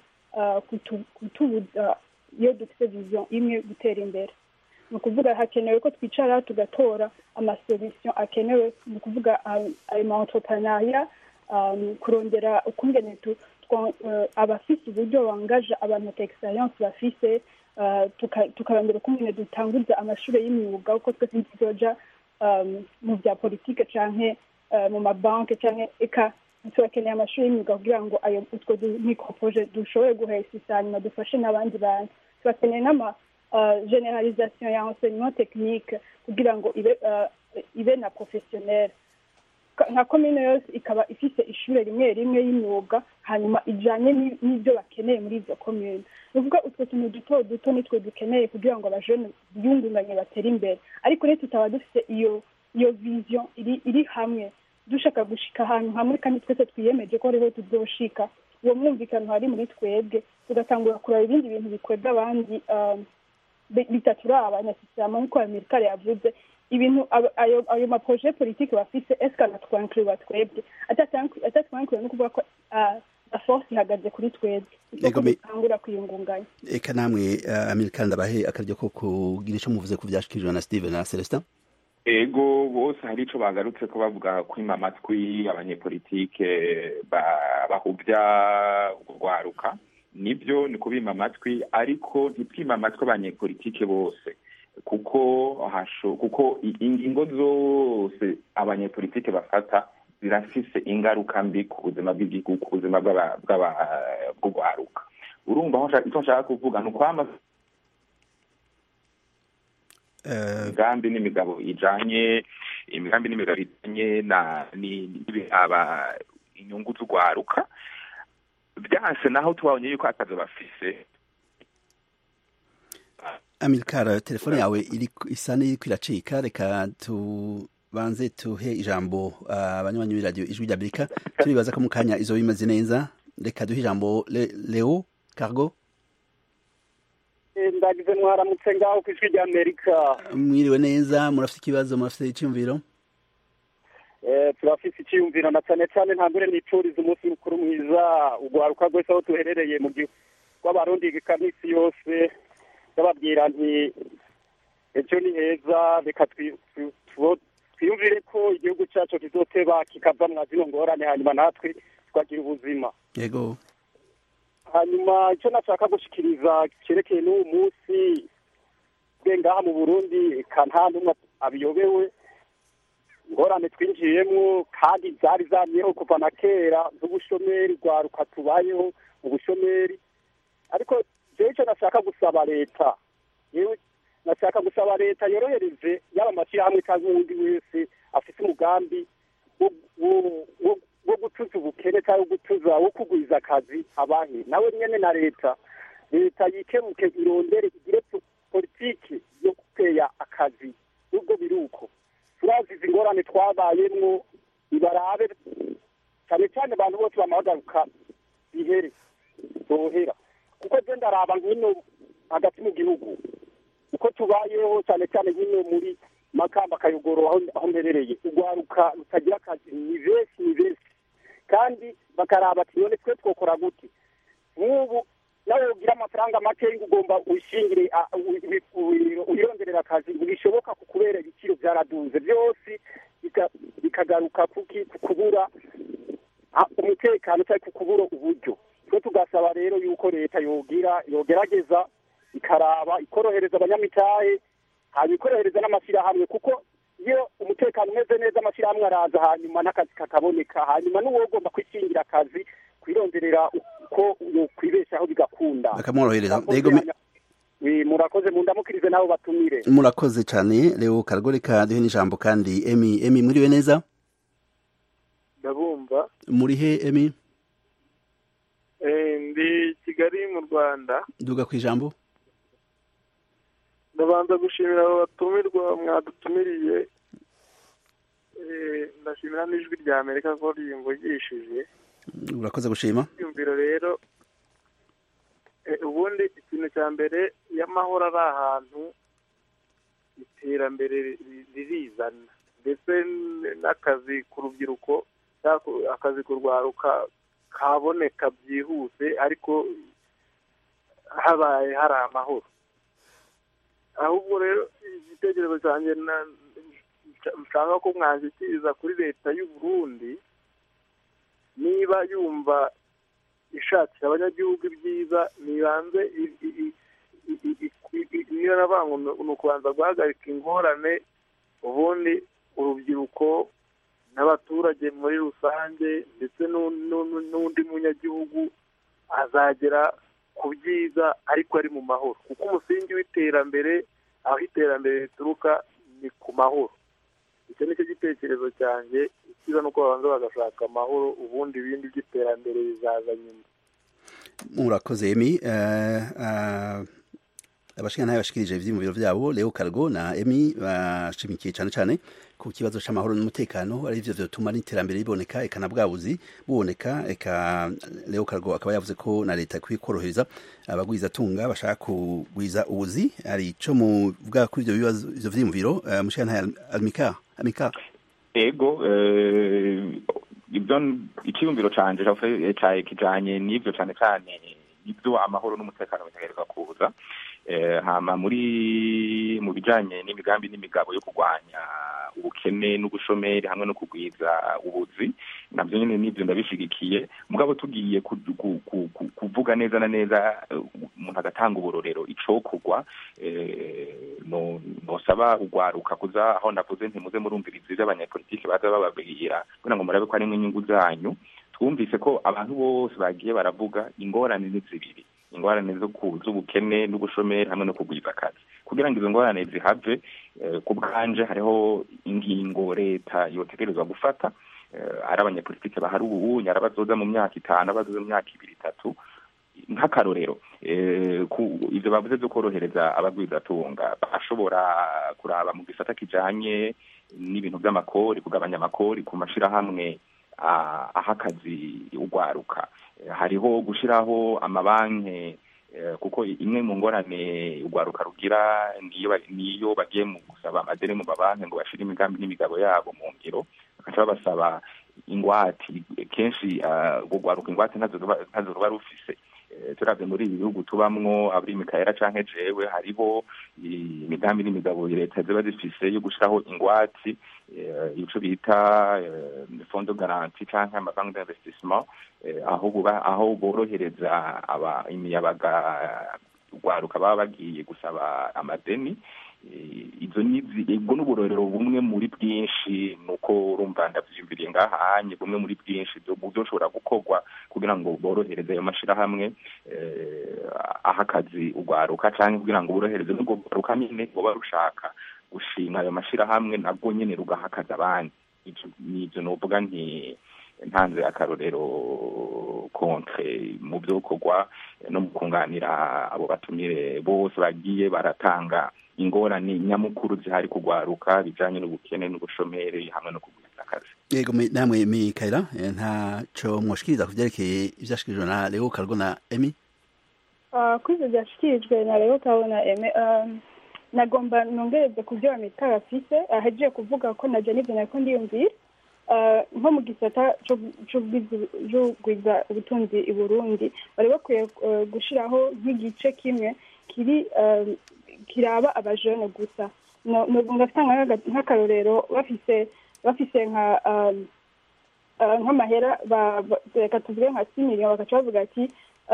kutubuza iyo dufite vision imwe gutera imbere. Ni ukuvuga hakenewe ko twicara tugatora amasolution akenewe, ni ukuvuga ayo ma entrepreneuria, kurondera ukungene abafise uburyo bangaje abantu ta experience bafise, tukarondera ukungene dutanguza amashuri y'imyuga uko twese tuzoja mu bya politike canke mu mabanke canke eka turakeneye amashuri y'imyuga kugira ngo ayo utwo microproje dushobore guhesisa hanyuma dufashe n'abandi bantu. Turakeneye n'ama generalisation ya enseignement technique kugira ngo ibe ibe na professionnel. Nka komine yose ikaba ifise ishure rimwe rimwe y'imyuga hanyuma ijanye n'ibyo bakeneye muri izo komine. Nuvuga utwo tuntu duto duto nitwe dukeneye kugira ngo abajene biyungunganye batere imbere, ariko rero tutaba dufite iyo iyo vision iri iri hamwe dushaka gushika ahantu hamwe kandi twese twiyemeje ko rero tuzoshika uwo mwumvikano hari muri twebwe tugatangura kuraba ibindi bintu bikwega abandi bitaturaba nyasisama nk'uko Amerika yavuze ibintu ayo ayo ma projet politique bafise eska natwankiriwa twebwe atatwankiriwa no kuvuga ko la force ihagaze kuri twebwe tangura kwiyungunganya. Eka namwe Amerika ndabahe akaryo ko kugira ico muvuze ku byashikirijwe na Steve na Celestin. Ego bose hari ico bagarutse ko bavuga kwima amatwi abanyepolitike bahuvya urwaruka, nibyo ni kubima amatwi ariko ntitwima amatwi abanyepolitike bose kuko hasho kuko ingingo zose abanyepolitike bafata zirafise ingaruka mbi ku buzima bw'igihugu, ku buzima bw'urwaruka. Urumva aho icyo nshaka kuvuga ni ukwama imigambi n'imigabo ijanye imigambi n'imigabo ijanye na aba inyungu z'urwaruka byanse naho tubonye yuko akazi bafise. Amilcar, telefone yawe iri isa n'iriko iracika, reka tubanze tuhe ijambo abanywanyi uh, b'iradio Ijwi ry'Amerika turibaza ko mu kanya izo bimaze neza. Reka duhe ijambo Le, Leo Cargo. Ndagize mwaramutse ngaho ku Ijwi ry'Amerika. Mwiriwe neza, murafite ikibazo, murafite icyumviro? Eh turafite icyumviro na cyane cyane ntambere n'ipfuriza umunsi mukuru mwiza ugwaruka rwese aho tuherereye mu gihugu kw'abarundi ikamisi yose. Ndababwira nti ejo ni heza, reka twiyumvire ko igihugu cyacu kizoteba kikava mwa zino ngorane hanyuma natwe twagira ubuzima. Yego. Hanyuma icyo nashaka gushikiriza cyerekeye n'uwo munsi ngaha mu Burundi nta n'umwe abiyobewe, ngorane twinjiyemo kandi zari zamyeho kuva na kera z'ubushomeri rwaruka tubayeho ubushomeri. Ariko jewe icyo nashaka gusaba leta, yewe nashaka gusaba leta yorohereze yaba amashyirahamwe cyangwa uwundi wese afite umugambi wo gutuza ubukene cyangwa gutuza wo kugwiza akazi abahe nawe nyene na leta leta yikemuke irondere igire politiki yo gutera akazi ubwo biruko turazi ingorane twabayemwo ibarabe cyane cyane abantu bose bamahagaruka bihere bohera kuko je ndaraba nkino hagati mu gihugu uko tubayeho cyane cyane nkino muri Makamba Kayogoro aho mberereye ugwaruka rutagira akazi ni benshi ni benshi kandi bakaraba ati none twe twokora gute nk'ubu nawe ugira amafaranga make ugomba ushingire uyironderera akazi ntibishoboka kukubera ibiciro byaraduze byose bikagaruka kuki kukubura umutekano cyangwa kukubura uburyo twe tugasaba rero yuko leta yogira yogerageza ikaraba ikorohereza abanyamitahe hanyuma ikorohereza n'amashyirahamwe kuko iyo umutekano umeze neza amashyirahamwe araza hanyuma n'akazi kakaboneka hanyuma n'uwo ugomba kwishingira akazi kwironderera uko kwibeshaho bigakunda bakamworohereza murakoze mundamukirize nabo batumire murakoze cyane Leo Karagoreka duhe n'ijambo kandi Emi Emi muriwe neza ndabumva muri he Emi eh ndi Kigali mu Rwanda duga ku ijambo ndabanza gushimira abo batumirwa mwadutumiriye eh ndashimira n'ijwi rya Amerika ko ryimvugishije urakoze gushima yumviro rero ubundi ikintu cya mbere y'amahoro ari ahantu iterambere ririzana ndetse n'akazi ku rubyiruko akazi kurwaruka kaboneka byihuse ariko habaye hari amahoro ahubwo rero igitekerezo cyanjye nshaka ko mwanzikiriza kuri leta y'u Burundi niba yumva ishakira abanyagihugu ibyiza nibanze niyo nabango ni ukubanza guhagarika ingorane ubundi urubyiruko n'abaturage muri rusange ndetse n'undi munyagihugu azagera ku byiza ariko ari mu mahoro kuko umusingi w'iterambere aho iterambere rituruka ni ku mahoro icyo nicyo gitekerezo cyanjye ikiza nuko babanza bagashaka amahoro ubundi ibindi by'iterambere bizaza nyuma murakoze Emi abashingantahe bashikirije ivyiyumviro vyabo Leo Kargo na Emi bashimikiye cyane cyane ku kibazo c'amahoro n'umutekano ari byo vyotuma n'iterambere riboneka eka na bwabuzi buboneka eka Leo Kargo akaba yavuze ko na leta kwikorohereza abagwiza tunga bashaka kugwiza ubuzi ari ico mu bwa kuri ivyo bibazo ivyo vyiyumviro mushingantahe Amika Amika ego ibyo icyumviro canje cyaye kijanye n'ivyo cyane cyane ibyo amahoro n'umutekano bitegerezwa kuza hama muri mu bijanye n'imigambi n'imigabo yo kurwanya ubukene n'ubushomeri hamwe no kugwiza ubuzi nabyo nyine n'ibyo ndabishigikiye mugabo tugiye kuvuga neza na neza umuntu agatanga uburorero icokugwa no nosaba ugwaruka kuza aho navuze ntimuze murumviriza iby'abanyapolitike baza bababwira kugira ngo murabe ko ari inyungu zanyu twumvise ko abantu bose bagiye baravuga ingorane ni zibiri ingorane zo kuzubukene n'ubushomeri hamwe no kugwiza akazi kugira ngo izo ngorane zihave ku bwanje hariho ingingo leta yotegerezwa gufata ari abanyapolitike bahari ubu nyara bazoza mu myaka itanu abazoza mu myaka ibiri itatu nk'akarorero ivyo bavuze byo korohereza abagwizatunga bashobora kuraba mu gisata kijanye n'ibintu by'amakori kugabanya amakori ku mashirahamwe aha akazi ugwaruka hariho gushiraho amabanki kuko imwe mu ngorane ugwaruka rugira niyo niyo bagiye mu gusaba amadeni mu babanki ngo bashire imigambi n'imigabo yabo mu ngiro bakaca basaba ingwati kenshi ugwaruka ingwati ntazo ntazo ruba rufise turavye muri ibi bihugu tubamwo abri Mikaela canke jewe hariho imigambi n'imigabo leta ziba zifise yo gushiraho ingwati ico bita fondo garanti canke amabanki d'investissement aho buba aho borohereza aba imiyabaga ugwaruka baba bagiye gusaba amadeni izo nizi ego n'uburorero bumwe muri bwinshi nuko urumva ndavyimviriye ngahanye bumwe muri bwinshi byo byo ushobora gukorwa kugira ngo borohereze ayo mashirahamwe aha akazi ugwaruka canke kugira ngo borohereze n'ubwo gwaruka nyine ngo barushaka gushinga ayo mashirahamwe nabwo nyene rugahakaza abandi n'ibyo novuga nti ntanze akarorero contre mu byokorwa no mu kunganira abo batumire bose bagiye baratanga ingorane nyamukuru zihari kugwaruka bijanye n'ubukene n'ubushomeri hamwe no kugwiza akazi. Yego namwe Mikaela ntaco mwoshikiriza kuvyerekeye ivyashikirijwe na Leo Kargo na Emi? Uh, kwizo vyashikirijwe na Leo Kargo na Emi um, nagomba nongereze kuvyo Mikaela afise ahejeje kuvuga ko naje n'ivyo nariko ndiyumvira nko mu gisata cyo gwiza ubutunzi i Burundi bari bakwiye gushiraho nk'igice kimwe kiri kiraba abajene gusa no ngafitanga nk'akarorero bafise bafise nka nk'amahera reka tuvuge nka six millions bakaca bavuga ati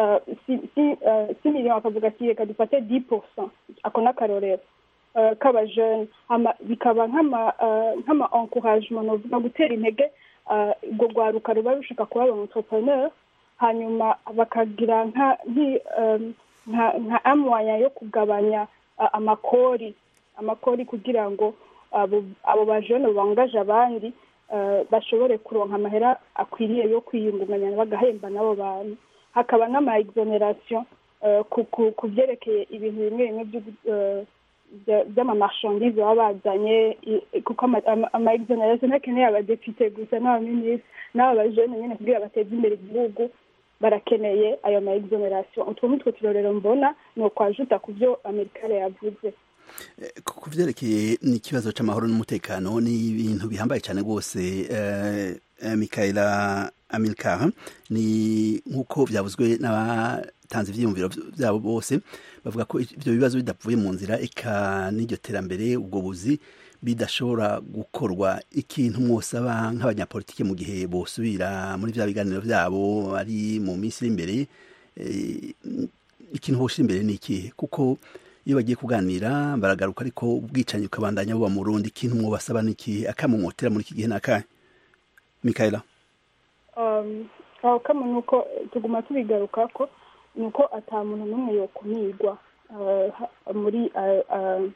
six millions bakavuga ati reka dufate dix pourcent ako n'akarorero k'abajene bikaba nk'ama encouragement no gutera intege ubwo rwaruka ruba rushaka kuba aba entrepreneur hanyuma bakagira nka nka amwanya yo kugabanya amakori amakori kugira ngo abo bajene bangaje abandi bashobore kuronka amahera akwiriye yo kwiyungunganya bagahemba nabo bantu hakaba n'ama exoneration ku byerekeye ibintu bimwe bimwe by'amamarchandise baba bazanye kuko ama exoneration ntakeneye abadepite gusa n'abaminisitiri n'abajene nyine kugira bateze imbere igihugu barakeneye ayo ma exoneration utwo nitwo turorero mbona no kwajuta ku byo Amerikale yavuze. Ku vyerekeye n'ikibazo c'amahoro n'umutekano ni ibintu bihambaye cyane rwose Mikaela Amilcar ni nkuko byavuzwe n'abatanze ivyiyumviro byabo bose bavuga ko ibyo bibazo bidavuye mu nzira eka n'iryo terambere ubwo buzi bidashobora gukorwa ikintu mwosaba nk'abanyapolitike mu gihe bosubira muri vya biganiro vyabo ari mu minsi imbere ikintu boshira imbere ni ikihe kuko iyo bagiye kuganira baragaruka ariko ubwicanyi ukabandanya buba mu Burundi ikintu mwobasaba ni ikihe akamumotera muri iki gihe nakahe Mikaela? Um, aho kama nuko tuguma tubigaruka ko nuko ata muntu n'umwe yokumirwa muri ayo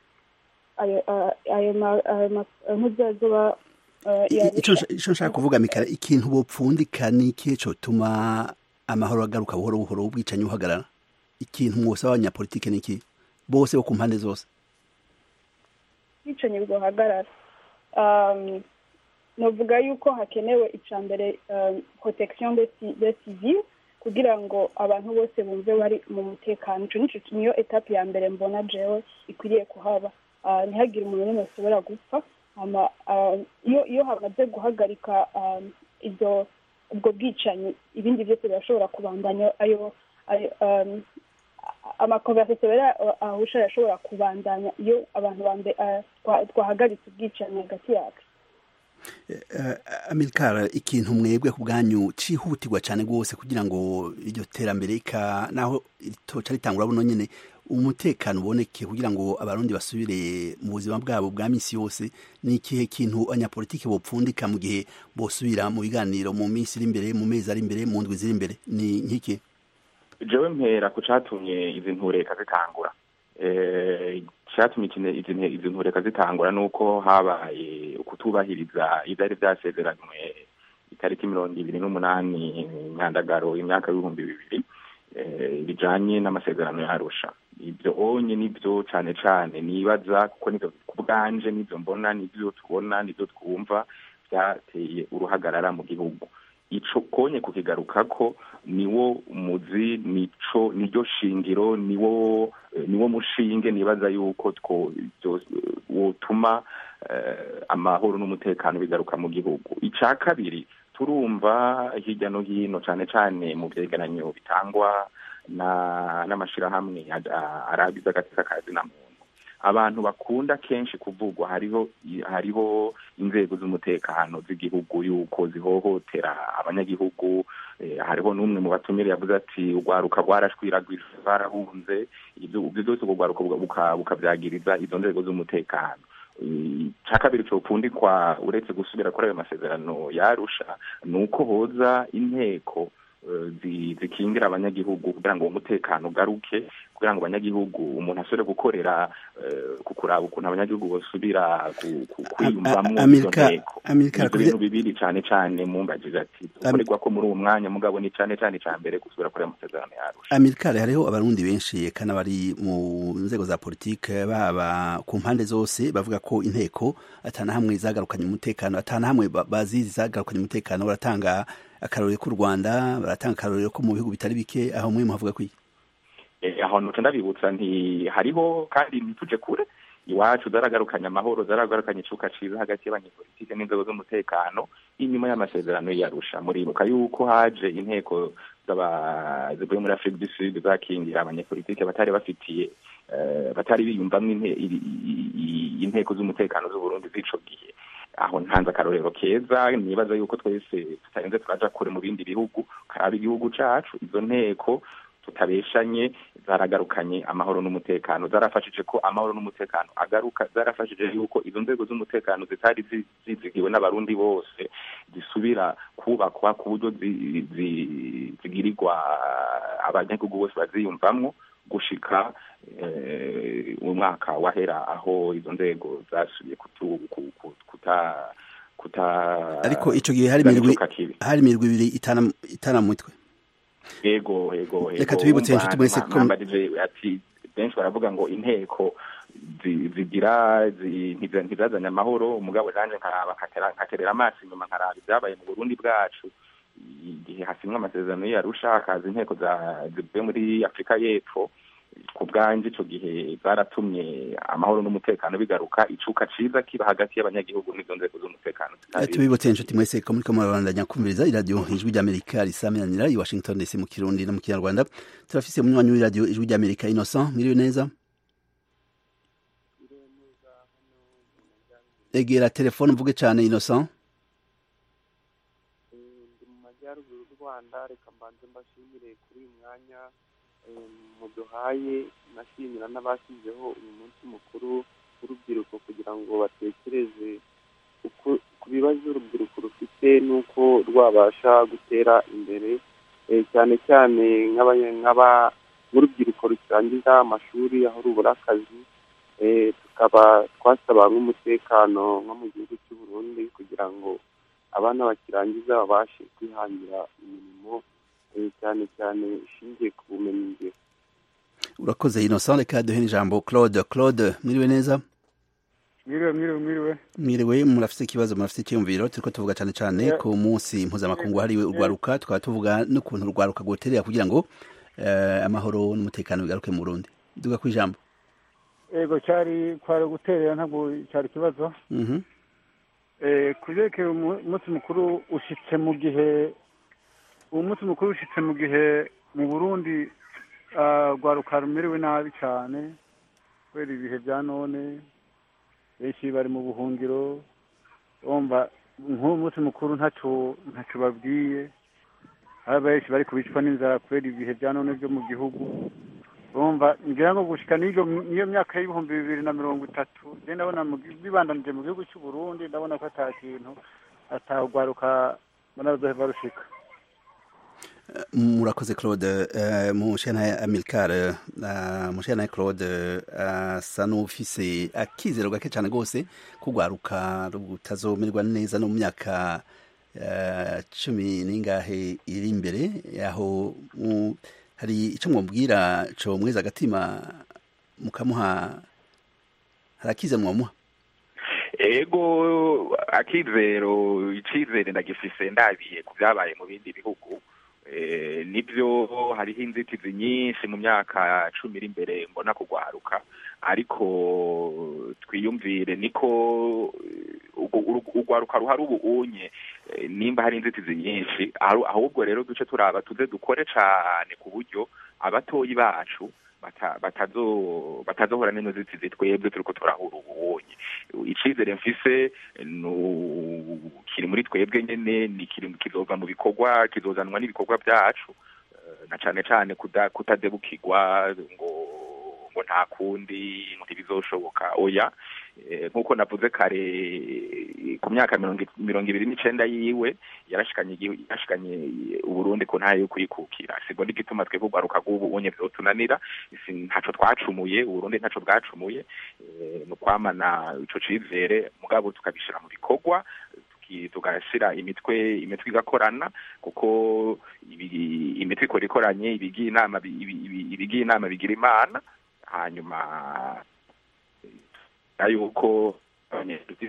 ayo muzazoba ico nshaka kuvuga Mikaela ikintu bopfundika ni ikihe cotuma amahoro agaruka buhoro buhoro ubwicanyi uhagarara ikintu mwosaba abanyapolitike ni iki bose bo ku mpande zose ubwicanyi bwohagarara um, novuga yuko hakenewe icambere um, protection des civils kugira ngo abantu bose bumve bari mu mutekano ico nico niyo etape ya mbere mbona jewe ikwiriye kuhaba uh, ntihagire umuntu n'umwe ashobora gupfa ama iyo iyo hamaze guhagarika um, ibyo ubwo bwicanyi ibindi byose birashobora kubandanya ayo um, amakonversation bera ahusha yashobora kubandanya iyo abantu bambe twahagaritse ubwicanyi hagati yacu. Amilcar ikintu mwebwe ku bwanyu cihutirwa cyane rwose kugira ngo iryo terambere ka naho toca ritangura buno nyene umutekano uboneke kugira ngo abarundi basubire mu buzima bwabo bwa misi yose ni ikihe kintu abanyapolitike bopfundika mu gihe bosubira mu biganiro mu minsi iri imbere mu mezi ari imbere mu ndwi ziri imbere ni nk'iki? Jewe mpera ku catumye izi ntureka zitangura eh cyatumye izi ntureka zitangura nuko habaye ukutubahiriza ibyari byasezeranywe itariki mirongo ibiri n'umunani Nyandagaro imyaka y'ibihumbi bibiri bijanye n'amasezerano yarusha ibyo onye nibyo cyane cyane nibaza kuko nibyo kubganje nibyo mbona nibyo tubona nibyo twumva byateye uruhagarara mu gihugu ico konye kukigaruka ko niwo muzi nico niryo shingiro niwo niwo mushinge nibaza yuko two wotuma uh, amahoro n'umutekano bigaruka mu gihugu. Ica kabiri turumva hirya no hino cyane cyane mu byegeranyo bitangwa na n'amashirahamwe arabiza agateka kazi na muntu abantu bakunda kenshi kuvugwa hariho hariho inzego z'umutekano z'igihugu yuko zihohotera abanyagihugu eh, hariho n'umwe mu batumire yavuze ati ugwaruka rwarashwiragwije barahunze ibyo byose ugwaruka bukabyagiriza izo nzego z'umutekano. Chakabiri copfundikwa uretse gusubira kuri ayo masezerano yarusha nuko hoza inteko zikingira abanyagihugu kugira ngo umutekano ugaruke kugira ngo abanyagihugu umuntu asubire gukorera kukuraba ukuntu abanyagihugu bosubira kwiyumvamwo ibintu bibiri cane cane mumbajije ati dukorerwa ko muri uwo mwanya mugabo ni cane cane ca mbere gusubira kuri amasezerano yarusha. Amerika hariho abarundi benshi kana bari mu nzego za politike baba ku mpande zose bavuga ko inteko atana hamwe zagarukanye umutekano atana hamwe bazizi zagarukanye umutekano baratanga akarorero k'u Rwanda baratanga akarorero ko mu bihugu bitari bike aho mwe muhavuga kwiki aho nuca ndabibutsa nti hariho kandi ntituje kure iwacu zaragarukanye amahoro zaragarukanye icuka ciza hagati y'abanyepolitike n'inzego z'umutekano inyuma y'amasezerano yarusha muribuka yuko haje inteko zivuye muri Afrique du Sud zakingira abanyepolitike batari bafitiye batari biyumvamwo inteko z'umutekano z'u Burundi z'ico gihe aho ntanze akarorero keza nibaza yuko twese tutarenze turaja kure mu bindi bihugu karaba igihugu cacu izo nteko tutabeshanye zaragarukanye amahoro n'umutekano zarafashije ko amahoro n'umutekano agaruka zarafashije yuko izo nzego z'umutekano zitari zizigiwe n'abarundi bose zisubira kubakwa ku buryo zigirirwa abanyagihugu bose baziyumvamwo gushika umwaka wahera aho izo nzego zasubiye kuta kuta ariko ico gihe hari mirwi hari mirwi ibiri itana itana mutwe ego ego reka tubibutse inshuti mwese ko ati benshi baravuga ngo inteko zigira ntizazanye amahoro umugabo nanje nkaraba nkaterera amaso inyuma nkaraba ibyabaye mu Burundi bwacu igihe hasimwa amasezerano yarusha hakaza inteko zivuye muri Afrika y'Epfo ku bwanje ico gihe zaratumye amahoro n'umutekano bigaruka icuka ciza kiba hagati y'abanyagihugu n'izo nzego z'umutekano. Tubibutse inshuti mwese ko muri ko murabandanya kumviriza iradio Ijwi ry'Amerika risamiranira i Washington D C mu Kirundi no mu Kinyarwanda. Turafise umunywanyi w'iradio Ijwi ry'Amerika Innocent, mwiriwe neza? Egera telefone mvuge cyane Innocent. Ndi mu majyaruguru y'u Rwanda reka mbanze mbashimire kuri uyu mwanya muduhaye nashimira n'abashyizeho uyu munsi mukuru w'urubyiruko kugira ngo batekereze ku bibazo urubyiruko rufite n'uko rwabasha gutera imbere cyane cyane nk'urubyiruko rusangiza amashuri aho rubura akazi tukaba twasaba nk'umutekano nko mu gihugu cy'u Burundi kugira ngo abana bakirangiza babashe kwihangira imirimo cyane cyane ishingiye ku bumenyi ngiro. Urakoze Innocent, reka duhe ijambo Claude. Claude, mwiriwe neza? Mwiriwe mwiriwe mwiriwe. Mwiriwe, murafise ikibazo murafise icyumviro turiko tuvuga cyane cyane yeah. ku munsi mpuzamakungu hariwe urwaruka tukaba tuvuga n'ukuntu urwaruka goterera kugira ngo uh, amahoro n'umutekano bigaruke mu Burundi. Duga ku ijambo. Ego cyari kwari guterera ntabwo cyari kibazo. Mhm. Mm eh kujeke umunsi mukuru ushitse mu gihe umunsi mukuru ushitse mu gihe mu Burundi rwaruka rumerewe nabi cyane kubera ibihe bya none benshi bari mu buhungiro bomba nk'uwo munsi mukuru ntacyo ntacyo babwiye hari benshi bari kubicwa n'inzara kubera ibihe bya none byo mu gihugu bomba ngira ngo gushika n'iyo niyo myaka y'ibihumbi bibiri na mirongo itatu je ndabona bibandanije mu gihugu cy'u Burundi ndabona ko ata kintu atagwaruka banazohe barushika. Murakoze Claude. uh, mushana Amilcar uh, mushana Claude asa uh, n'ufise akizero gake cyane gose kugwaruka rutazomerwa neza no mu myaka uh, cumi n'ingahe iri imbere yaho uh, hari icyo mwumvira cyo mweza agatima mukamuha harakize mwamuha. Ego akizero icizere ndagifise ndabiye kuvyabaye mu bindi bihugu. Eh, nibyo hariho inzitizi nyinshi mu myaka cumi iri imbere mbona kugwaruka ariko twiyumvire niko ugwaruka ruhari ubu unye nimba hari inzitizi nyinshi ahubwo rero duce turaba tuze dukore cane ku buryo abatoyi bacu batazo batazohora n'ino zitizi twebwe turiko turahura ubunye. Icizere mfise kiri muri twebwe nyene ni kiri kizova mu bikorwa kizozanwa n'ibikorwa byacu na cane cane kutadebukirwa ngo ngo nta kundi ntibizoshoboka oya nk'uko navuze kare ku myaka mirongo ibiri n'icenda yiwe yarashikanye yarashikanye Uburundi ku ntayo yo kwikukira sigo n'igituma twebwe ugwaruka rw'ubu unye vyotunanira ntaco twacumuye Uburundi ntaco bwacumuye no kwamana ico cizere mugabo tukabishira mu bikorwa tugashyira imitwe imitwe igakorana kuko imitwe ikora ikoranye ibigiye inama ibigiye inama bigira imana hanyuma ayuko abanyeshuri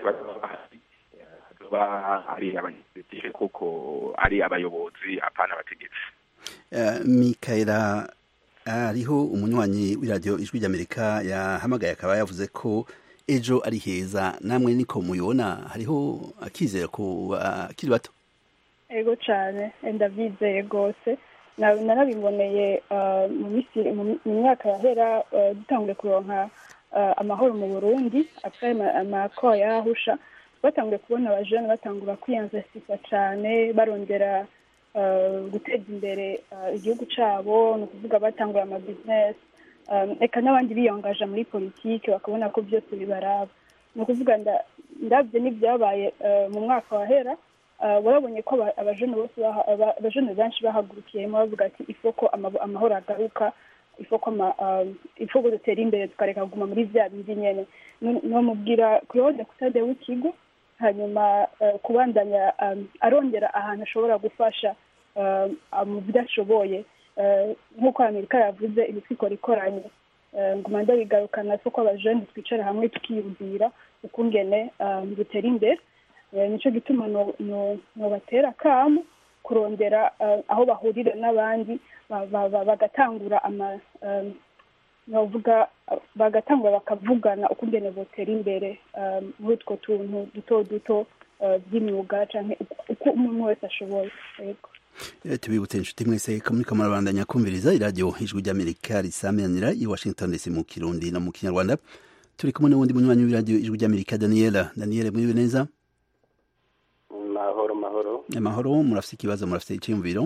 baba ari abanyeshuri kuko ari abayobozi apana abategetsi. Mikaela ariho umunywanyi w'iradiyo ijwi ry'Amerika yahamagaye akaba yavuze ko ejo ari heza namwe niko muyibona hariho akizera ku akiri bato. Ego cyane ndabyizeye rwose narabiboneye mu myaka yahera dutanguye kuronka amahoro mu Burundi après amako yahusha batanguye kubona abajene batangura kwiyanzasisa cyane barondera guteza imbere igihugu cyabo no kuvuga batangura ama business eka n'abandi biyongaje muri politike bakabona ko byose bibaraba no kuvuga ndabye n'ibyabaye mu mwaka wahera warabonye ko abajene bose abajene benshi bahagurukiye mu bavuga ati ifoko amahoro agaruka ifoko ifoko dutera imbere tukareka kuguma muri bya bindi nyene no mubwira Claude Kusade w'ikigo hanyuma kubandanya arongera ahantu ashobora gufasha mu bidashoboye nk'uko Amerika yavuze imitwe ikora ikoranye nguma ndabigarukana ko abajene twicara hamwe tukiyumvira ukungene dutera imbere nico gituma no batera kamo kurondera aho bahurira n'abandi bagatangura ama novuga bagatangura bakavugana ukungene botera imbere muri utwo tuntu duto duto by'imyuga canke uko umuntu wese ashoboye yego. Tubibutse inshuti mwese ko muri kamarabandanya kumviriza iradiyo ijwi ry'Amerika risameranira i Washington D C mu Kirundi no mu Kinyarwanda turi kumwe n'uwundi munywanyi w'iradiyo ijwi ry'Amerika Daniela Daniela mwiwe neza. Mahoro mahoro. Mahoro murafite ikibazo murafite icyumviro?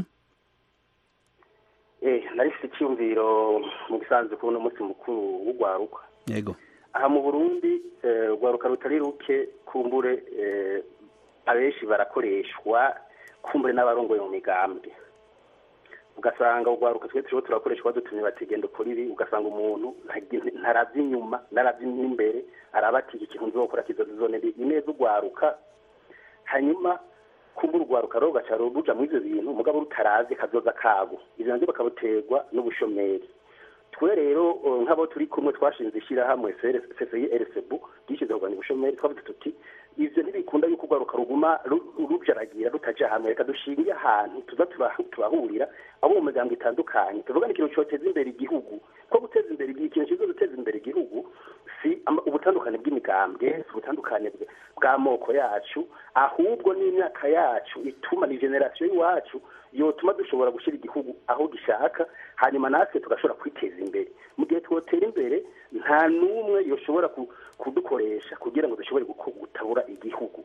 Eh narifite icyumviro mu gisanzwe kuno munsi mukuru w'ugwaruka. Yego. Aha mu Burundi ugwaruka rutari ruke kumbure abeshi barakoreshwa kumbure n'abarongoye mu migambi. Ugasanga ugwaruka twe turiho turakoreshwa dutumye bategenda kuri ibi ugasanga umuntu ntaravye inyuma naravye imbere arabati ikintu nzokora kizozone ineza ugwaruka hanyuma kumbura urwaruka roga cyaro ruja mu ivyo bintu mugabo rutarazi kazoza kago ivyo nzi bakabuterwa n'ubushomeri twe rero nk'abo turi kumwe twashinze ishira hamwe C C I R C B gishize kugana ubushomeri twavuze tuti ivyo ntibikunda yuko urwaruka ruguma rujaragira rutaja hamwe reka dushingiye ahantu tuza turahurira abo mu miryango itandukanye tuvuga ikintu cyoteza imbere igihugu ko guteza imbere ikintu kizo guteza imbere igihugu si ubutandukane bw'imigambwe ubutandukane bw'amoko yacu ahubwo n'imyaka yacu ituma ni generation yacu yotuma dushobora gushira igihugu aho gishaka hanyuma natwe tugashobora kwiteza imbere mu gihe twotera imbere nta numwe yoshobora kudukoresha kugira ngo dushobore gutabura igihugu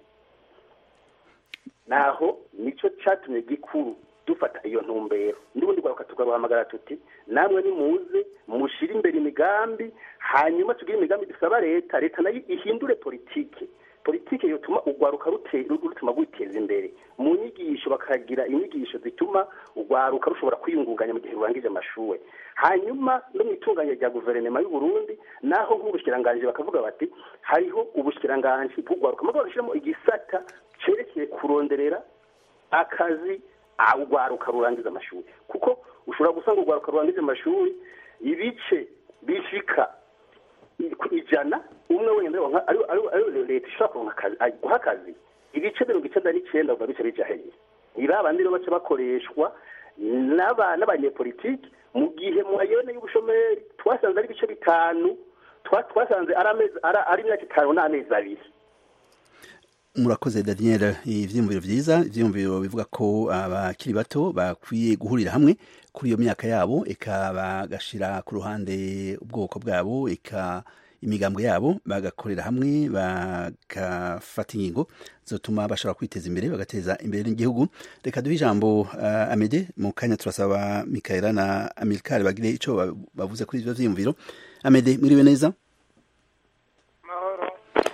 naho nico cyatumye gikuru dufata iyo ntumbero n'ubundi gwaruka tukaruhamagara tuti namwe ni muze mushira imbere imigambi hanyuma tugire imigambi dusaba leta leta nayo ihindure politike politike yotuma ugwaruka rutuma gwiteza imbere mu nyigisho bakagira inyigisho zituma ugwaruka rushobora kwiyungunganya mu gihe rurangije amashure hanyuma no mwitunganya rya guverinoma y'u Burundi naho nk'ubushikiranganje bakavuga bati hariho ubushikiranganje bw'ugwaruka mugabo bashiramo igisata cerekeye kuronderera akazi ugwaruka rurangiza amashuri kuko ushobora gusanga ugwaruka rurangiza amashuri ibice bishika ijana umwe wende ari ari leta ishaka guha akazi ibice mirongo icenda n'icenda uva bice bija hehe ira abandi rero baca bakoreshwa n'aba n'abanyepolitiki mu gihe mu ayone y'ubushomeri twasanze ari bice bitanu twasanze ari amezi ari imyaka itanu n'amezi abiri. Murakoze Daniel ivyumviro vyiza ivyumviro bivuga ko abakiri bato bakwiye guhurira hamwe kuri iyo myaka yabo eka bagashira ku ruhande ubwoko bwabo eka imigambwe yabo bagakorera hamwe bagafata ingingo zotuma bashobora kwiteza imbere bagateza imbere n'igihugu. Reka duhe ijambo uh, Amede mu kanya turasaba Mikaela na Amilcar bagire ico bavuze kuri ivyo vyumviro. Amede mwiriwe neza? Mahoro.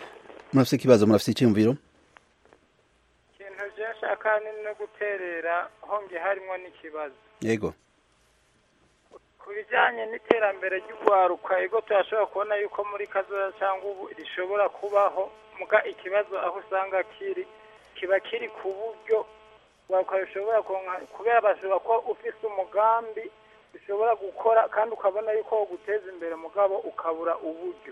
murafise ikibazo murafise icyumviro ikintu byashaka ni no guterera honge harimo n'ikibazo yego ku bijyanye n'iterambere ry'urwaruka ego turashobora kubona yuko muri kazoza cyangwa ubu rishobora kubaho muga ikibazo aho usanga kiri kiba kiri ku buryo bashobora kubera bashobora kuba ufise umugambi ushobora gukora kandi ukabona yuko guteza imbere mugabo ukabura uburyo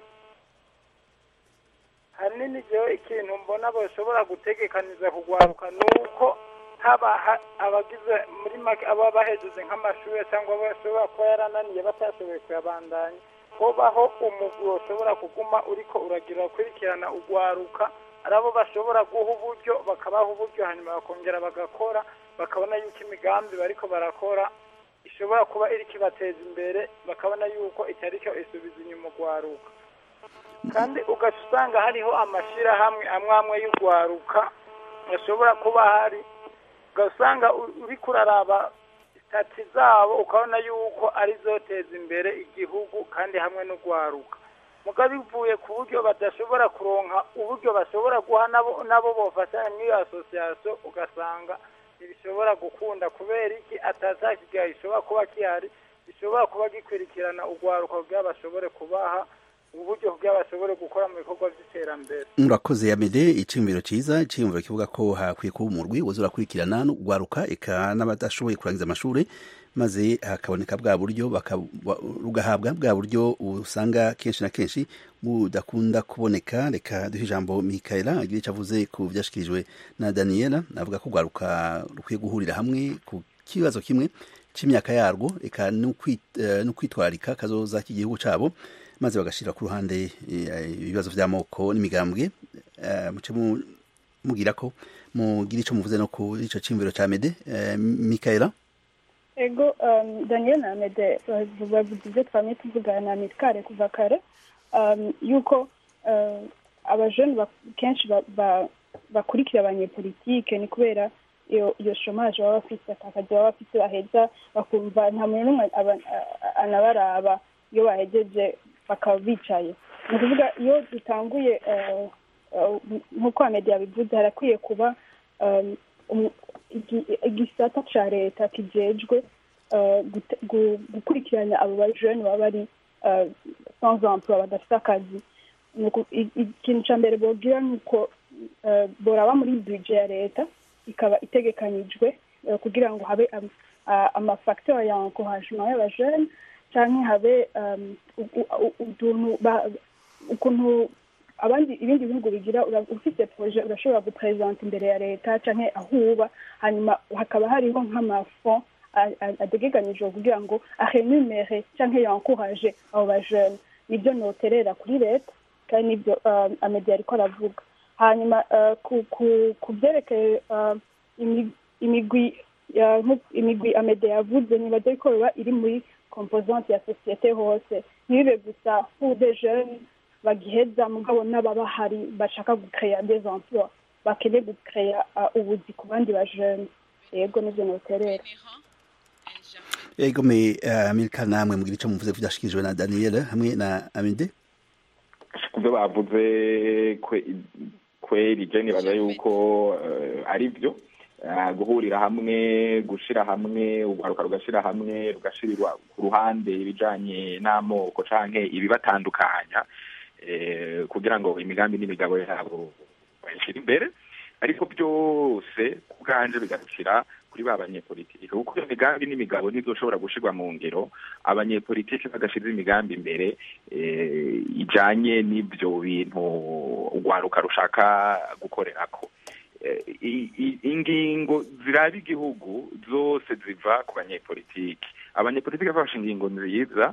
hanini jewe ikintu mbona bashobora gutegekaniza kugwaruka nuko haba abagize muri make aba bahejeje nk'amashuri cyangwa bashobora kuba yarananiye batashoboye kuyabandanya hobaho umugwi ushobora kuguma uriko uragira kurikirana ugwaruka arabo bashobora guha uburyo bakabaha uburyo hanyuma bakongera bagakora bakabona yuko imigambi bariko barakora ishobora kuba iri kibateza imbere bakabona yuko itariko isubiza inyuma ugwaruka kandi ugasanga hariho amashirahamwe amwe amwe y'ugwaruka ashobora kuba hari ugasanga uri kuraraba stati zabo ukabona yuko ari zoteza imbere igihugu kandi hamwe n'ugwaruka mugabe bivuye ku buryo badashobora kuronka uburyo bashobora guha nabo nabo bofatanya n'iyo association ugasanga ntibishobora gukunda kubera iki atazakigaye ishobora kuba kihari bishobora kuba gikwirikirana ugwaruka kugira bashobore kubaha uburyo kugira bashobore gukora mu bikorwa by'iterambere. Murakoze Amede, iciyumviro ciza, iciyumviro kivuga ko hakwiye kuba umurwi wozura kurikirana no gwaruka eka n'abadashoboye kurangiza amashuri maze hakaboneka bwa buryo rugahabwa bwa buryo usanga kenshi na kenshi budakunda kuboneka. Reka duhe ijambo Mikaela agira icyo avuze ku byashikirijwe na Daniela, avuga ko gwaruka rukwiye guhurira hamwe ku kibazo kimwe c'imyaka yarwo eka no kwitwarika kazoza k'igihugu cabo maze bagashira ku ruhande ibibazo vy'amoko n'imigambwe. Muce mugira ko mugira ico muvuze no ku ico cimviro ca Mede. Mikaela. Ego um, Daniel na Mede bavuze twamye tuvugana na Mitkare kuva kare um, yuko uh, abajene kenshi bakurikira abanyepolitike ni kubera iyo iyo chômage baba bafite akazi baba bafite baheza bakumva nta muntu n'umwe anabaraba iyo bahejeje bakaba bicaye. Ni ukuvuga iyo dutanguye nk'uko Amede yabivuze harakwiye kuba igisata ca leta kijejwe gukurikirana abo bajene baba bari sans emploi badafite akazi. Ikintu ca mbere bogira nuko boraba muri budget ya leta ikaba itegekanijwe kugira ngo habe amafacteur ya encouragement y'abajene canke habe utuntu ukuntu abandi ibindi bihugu bigira ufite projet urashobora gupresenta imbere ya leta canke ahuba hanyuma hakaba hariho nk'amafond adegeganijwe kugira ngo arenumere canke yancourage abo bajene. Nibyo noterera kuri leta kandi nibyo Amede ariko aravuga. Hanyuma ku byerekeye imigwi imigwi Amede yavuze nibaze ko biba iri muri composante ya societe hose ntibibe gusa pour des jeunes bagiheza mugabo n'ababa hari bashaka gucreer des emplois bakene gucreer ubuzi ku bandi ba jeunes. Yego nivyo noterera. Yego me Milka namwe mugira ico muvuze vyashikijwe na Daniel hamwe na Amede. Kubyo bavuze kweri je nibaza yuko ari byo guhurira hamwe gushira hamwe ugwaruka rugashira hamwe rugashirirwa ku ruhande ibijanye n'amoko canke ibibatandukanya kugira ngo imigambi n'imigabo yabo bayishire imbere, ariko byose kubwanje bigarukira kuri ba banyepolitike kuko iyo migambi n'imigabo nizoshobora gushirwa mu ngiro abanyepolitike bagashiza imigambi imbere ijanye n'ibyo bintu ugwaruka rushaka gukorerako. Ingingo ziraba igihugu zose ziva ku banyepolitike. Abanyepolitike bafashe ingingo nziza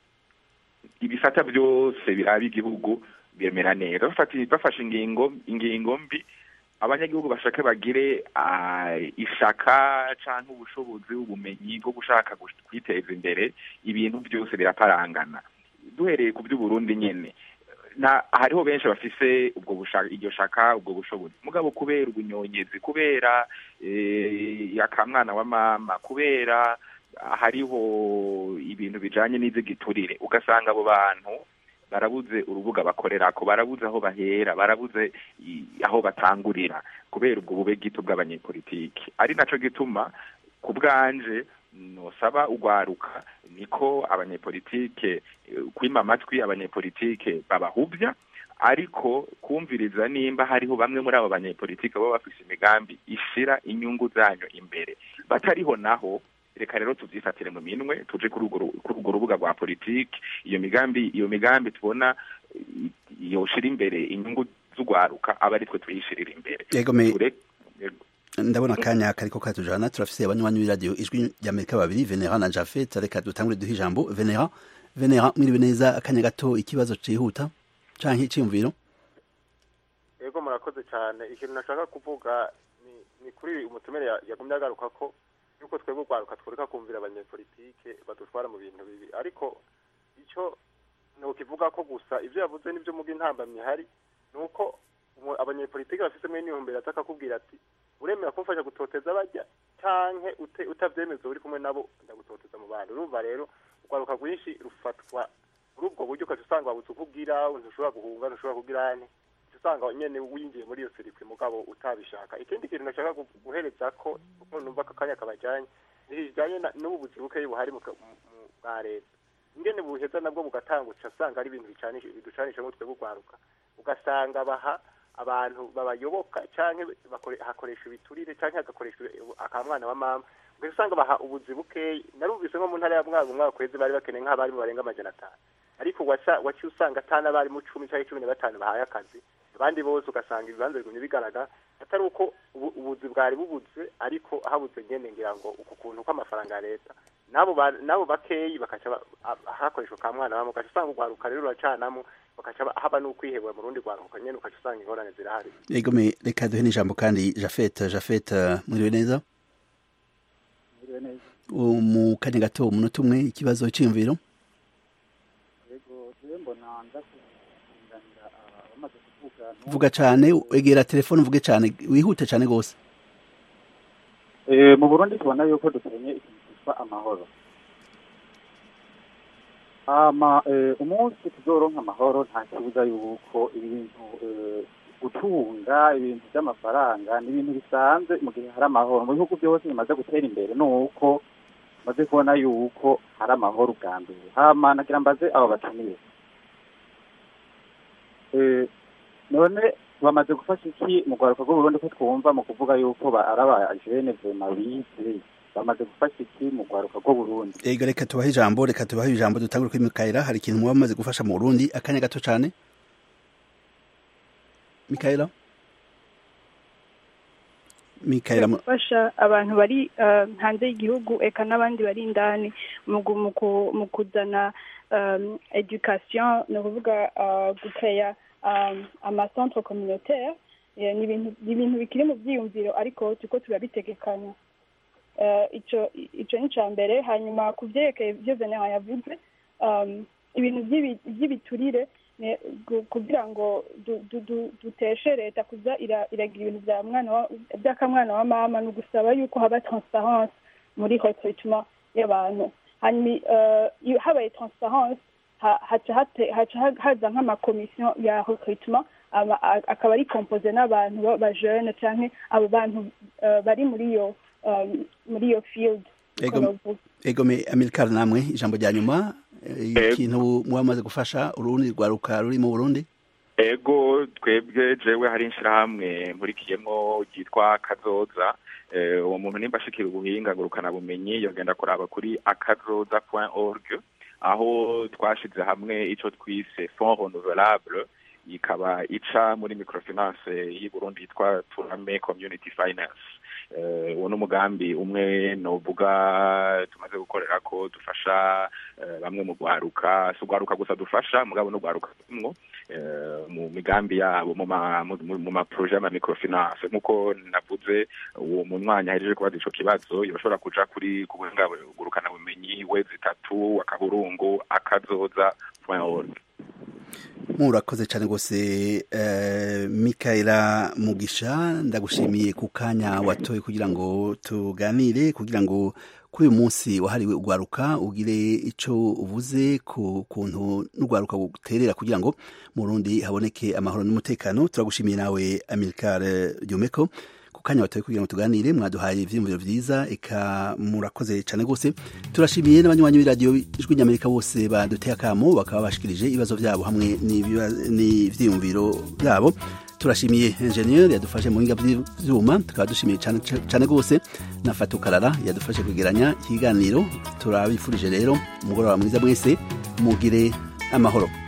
ibisata byose biraba igihugu bemera neza. Bafashe ingingo ingingo mbi abanyagihugu bashaka bagire ishaka canke ubushobozi ubumenyi bwo gushaka kwiteza imbere, ibintu byose biraparangana. Duhereye ku by'Uburundi nyene na hariho benshi bafise ubwo bushaka iryo shaka ubwo bushobozi mugabo kubera ubunyonyezi kubera yakamwana wa mama kubera hariho ibintu bijanye n'izigiturire ugasanga abo bantu barabuze urubuga bakorerako, barabuze aho bahera, barabuze aho batangurira kubera ubwo bube gito bw'abanyepolitiki. Ari naco gituma ku bwanje nosaba ugwaruka niko abanyepolitike kwima amatwi abanyepolitike babahubya, ariko kumviriza nimba hariho bamwe muri abo banyepolitike baba bafise imigambi ishira inyungu zanyu imbere, batariho naho reka rero tuvyifatire mu minwe tuje kuri urwo rubuga rwa politiki. Iyo migambi iyo migambi tubona yoshira imbere inyungu z'ugwaruka aba ari twe tuyishirira imbere. Ndabona akanya kariko katujana, turafise abanywanyi b'iradio ijwi ry'Amerika babiri, Venera na Jafet. Reka dutangure duha ijambo Venera. Venera, mwiriwe neza, akanya gato, ikibazo cihuta canke iciyumviro? Yego murakoze cyane. Ikintu nashaka kuvuga ni, ni kuri umutumire yagumye agaruka ko yuko twebwe ugwaruka tworeka kumvira abanyepolitike badutwara mu bintu bibi, ariko ico no kivuga ko gusa ivyo yavuze n'ivyo mugi ntambamye hari nuko abanyepolitike bafise mwe niyombera atakakubwira ati uremera kumfasha gutoteza bajya canke ute utavyemeza uri kumwe nabo ndagutoteza mu bandi. Urumva rero ugwaruka rwinshi rufatwa muri ubwo buryo ukazusanga wabuze ukubwira ntushobora guhunga ntushobora kubwirane, usanga nyene winjiye muri iyo sirikwi mugabo utabishaka. Ikindi kintu nashaka guhereza ko uko numva akanya kabajanye nijanye n'ububuzi buke buhari mu bwa leta, ingene buheza nabwo bugatangutse asanga ari ibintu bicanisha biducanisha ngo twebwe ugwaruka, ugasanga baha abantu babayoboka canke hakoresha ibiturire canke hagakoresha akamwana wa mama, ugasanga baha ubuzi buke. Narubise nko mu ntara ya Mwaro umwaka kwezi bari bakeneye nk'abari mu barenga amajana atanu, ariko wacha wachi usanga atana bari mu cumi canke cumi na batanu bahaye akazi, abandi bose ugasanga ibibanza bigumye bigaragara atari uko ubuzi bwari bubuze, ariko habuze nyene ngira ngo uko kuntu kw'amafaranga ya leta nabo nabo bakeyi bakaca hakoreshwa kamwana bamwe, ukaca usanga ugwaruka rero uracanamo bakaca haba n'ukwihebura mu rundi rwaruka nyene, ukaca usanga ingorane zirahari. Yego me reka duhe n'ijambo kandi Jafet. Jafet, muriwe neza? Muriwe neza. Mu kanya gato umunota umwe, ikibazo c'imviro? Yego je mbona nza kuganira abamaze kuvuga. Vuga cane, egera telefone uvuge cane, wihute cane gose. Eh mu Burundi tubona yuko dukenye ikintu cyitwa amahoro. Ama eh, umunsi tuzoronka amahoro nta kibuza yuko ibintu eh, gutunga ibintu by'amafaranga n'ibintu bisanzwe mu gihe hari amahoro mu bihugu byose bimaze gutera imbere, nuko maze kubona yuko hari amahoro bwa mbere. Hama nagira mbaze abo batumiye eh none bamaze gufasha iki mu Rwanda rwo Burundi ko twumva mu kuvuga yuko araba jene vema bize bamaze gufasha iki mu Rwanda rwo Burundi? Ego reka tubahe ijambo, reka tubahe ijambo dutangure kuri Mikaela. Hari ikintu muba bamaze gufasha mu Burundi, akanya gato cyane. Mikaela Mikaela gufasha abantu bari hanze y'igihugu eka n'abandi bari indani mu kuzana education, no kuvuga gukeya ama centre communautaire. Ni ibintu bikiri mu byiyumviro ariko tuko turabitegekanya. Ico ico ni cambere. Hanyuma kuvyerekeye byo Venera yavuze ibintu by'ibiturire kugira ngo duteshe leta kuza iragira ibintu bya mwana by'akamwana wa mama, no gusaba yuko haba transparence muri recrutement y'abantu. Hanyuma habaye transparence haca haza nk'amakomisiyo ya recrutement akaba ari composé n'abantu ba jeune canke abo bantu bari muri iyo muri iyo field. Ego ego me Amilcar, namwe ijambo rya nyuma, ikintu mwamaze gufasha urundi rwaruka ruri mu Burundi? Ego twebwe jewe hari inshirahamwe nkurikiyemo ryitwa Kazoza. Uwo muntu nimba ashikira ubuhinga ngurukana bumenyi yogenda kuraba kuri akazoza point org, aho twashize hamwe ico twise Fonds Renouvelable, ikaba ica muri microfinance y'i Burundi yitwa Turame Community Finance. Uh, uwo n'umugambi umwe novuga tumaze gukorera ko dufasha uh, bamwe mu gwaruka, so gwaruka gusa dufasha mugabo no gwaruka mwo uh, mu migambi yabo mu ma mu ma projet ma microfinance. Nkuko navuze uwo munwanya hejeje kubaza ico kibazo yoshobora kuja kuri kubuhinga gurukana bumenyi wezi tatu akaburungu akazoza point org. murakoze cyane rwose uh, Mikaela Mugisha ndagushimiye ku kanya watoye kugira ngo tuganire kugira ngo kuri uyu munsi wahariwe ugwaruka ugire ico uvuze ku kuntu n'ugwaruka guterera kugira ngo mu Burundi haboneke amahoro n'umutekano. Turagushimiye nawe Amilcar Diomeko ku kanya watoye kugira ngo tuganire, mwaduhaye ivyiyumviro vyiza, eka murakoze cyane gose. Turashimiye n'abanywanyi b'iradio Ijwi ry'Amerika bose baduteye akamo bakaba bashikirije ibibazo vyabo hamwe n'ivyiyumviro byabo. Turashimiye engineer yadufashe mu nginga by'vyuma, tukaba dushimiye cyane cyane gose na Fatou Karara yadufashe kugeranya ikiganiro. Turabifurije rero umugoroba mwiza mwese, mugire amahoro.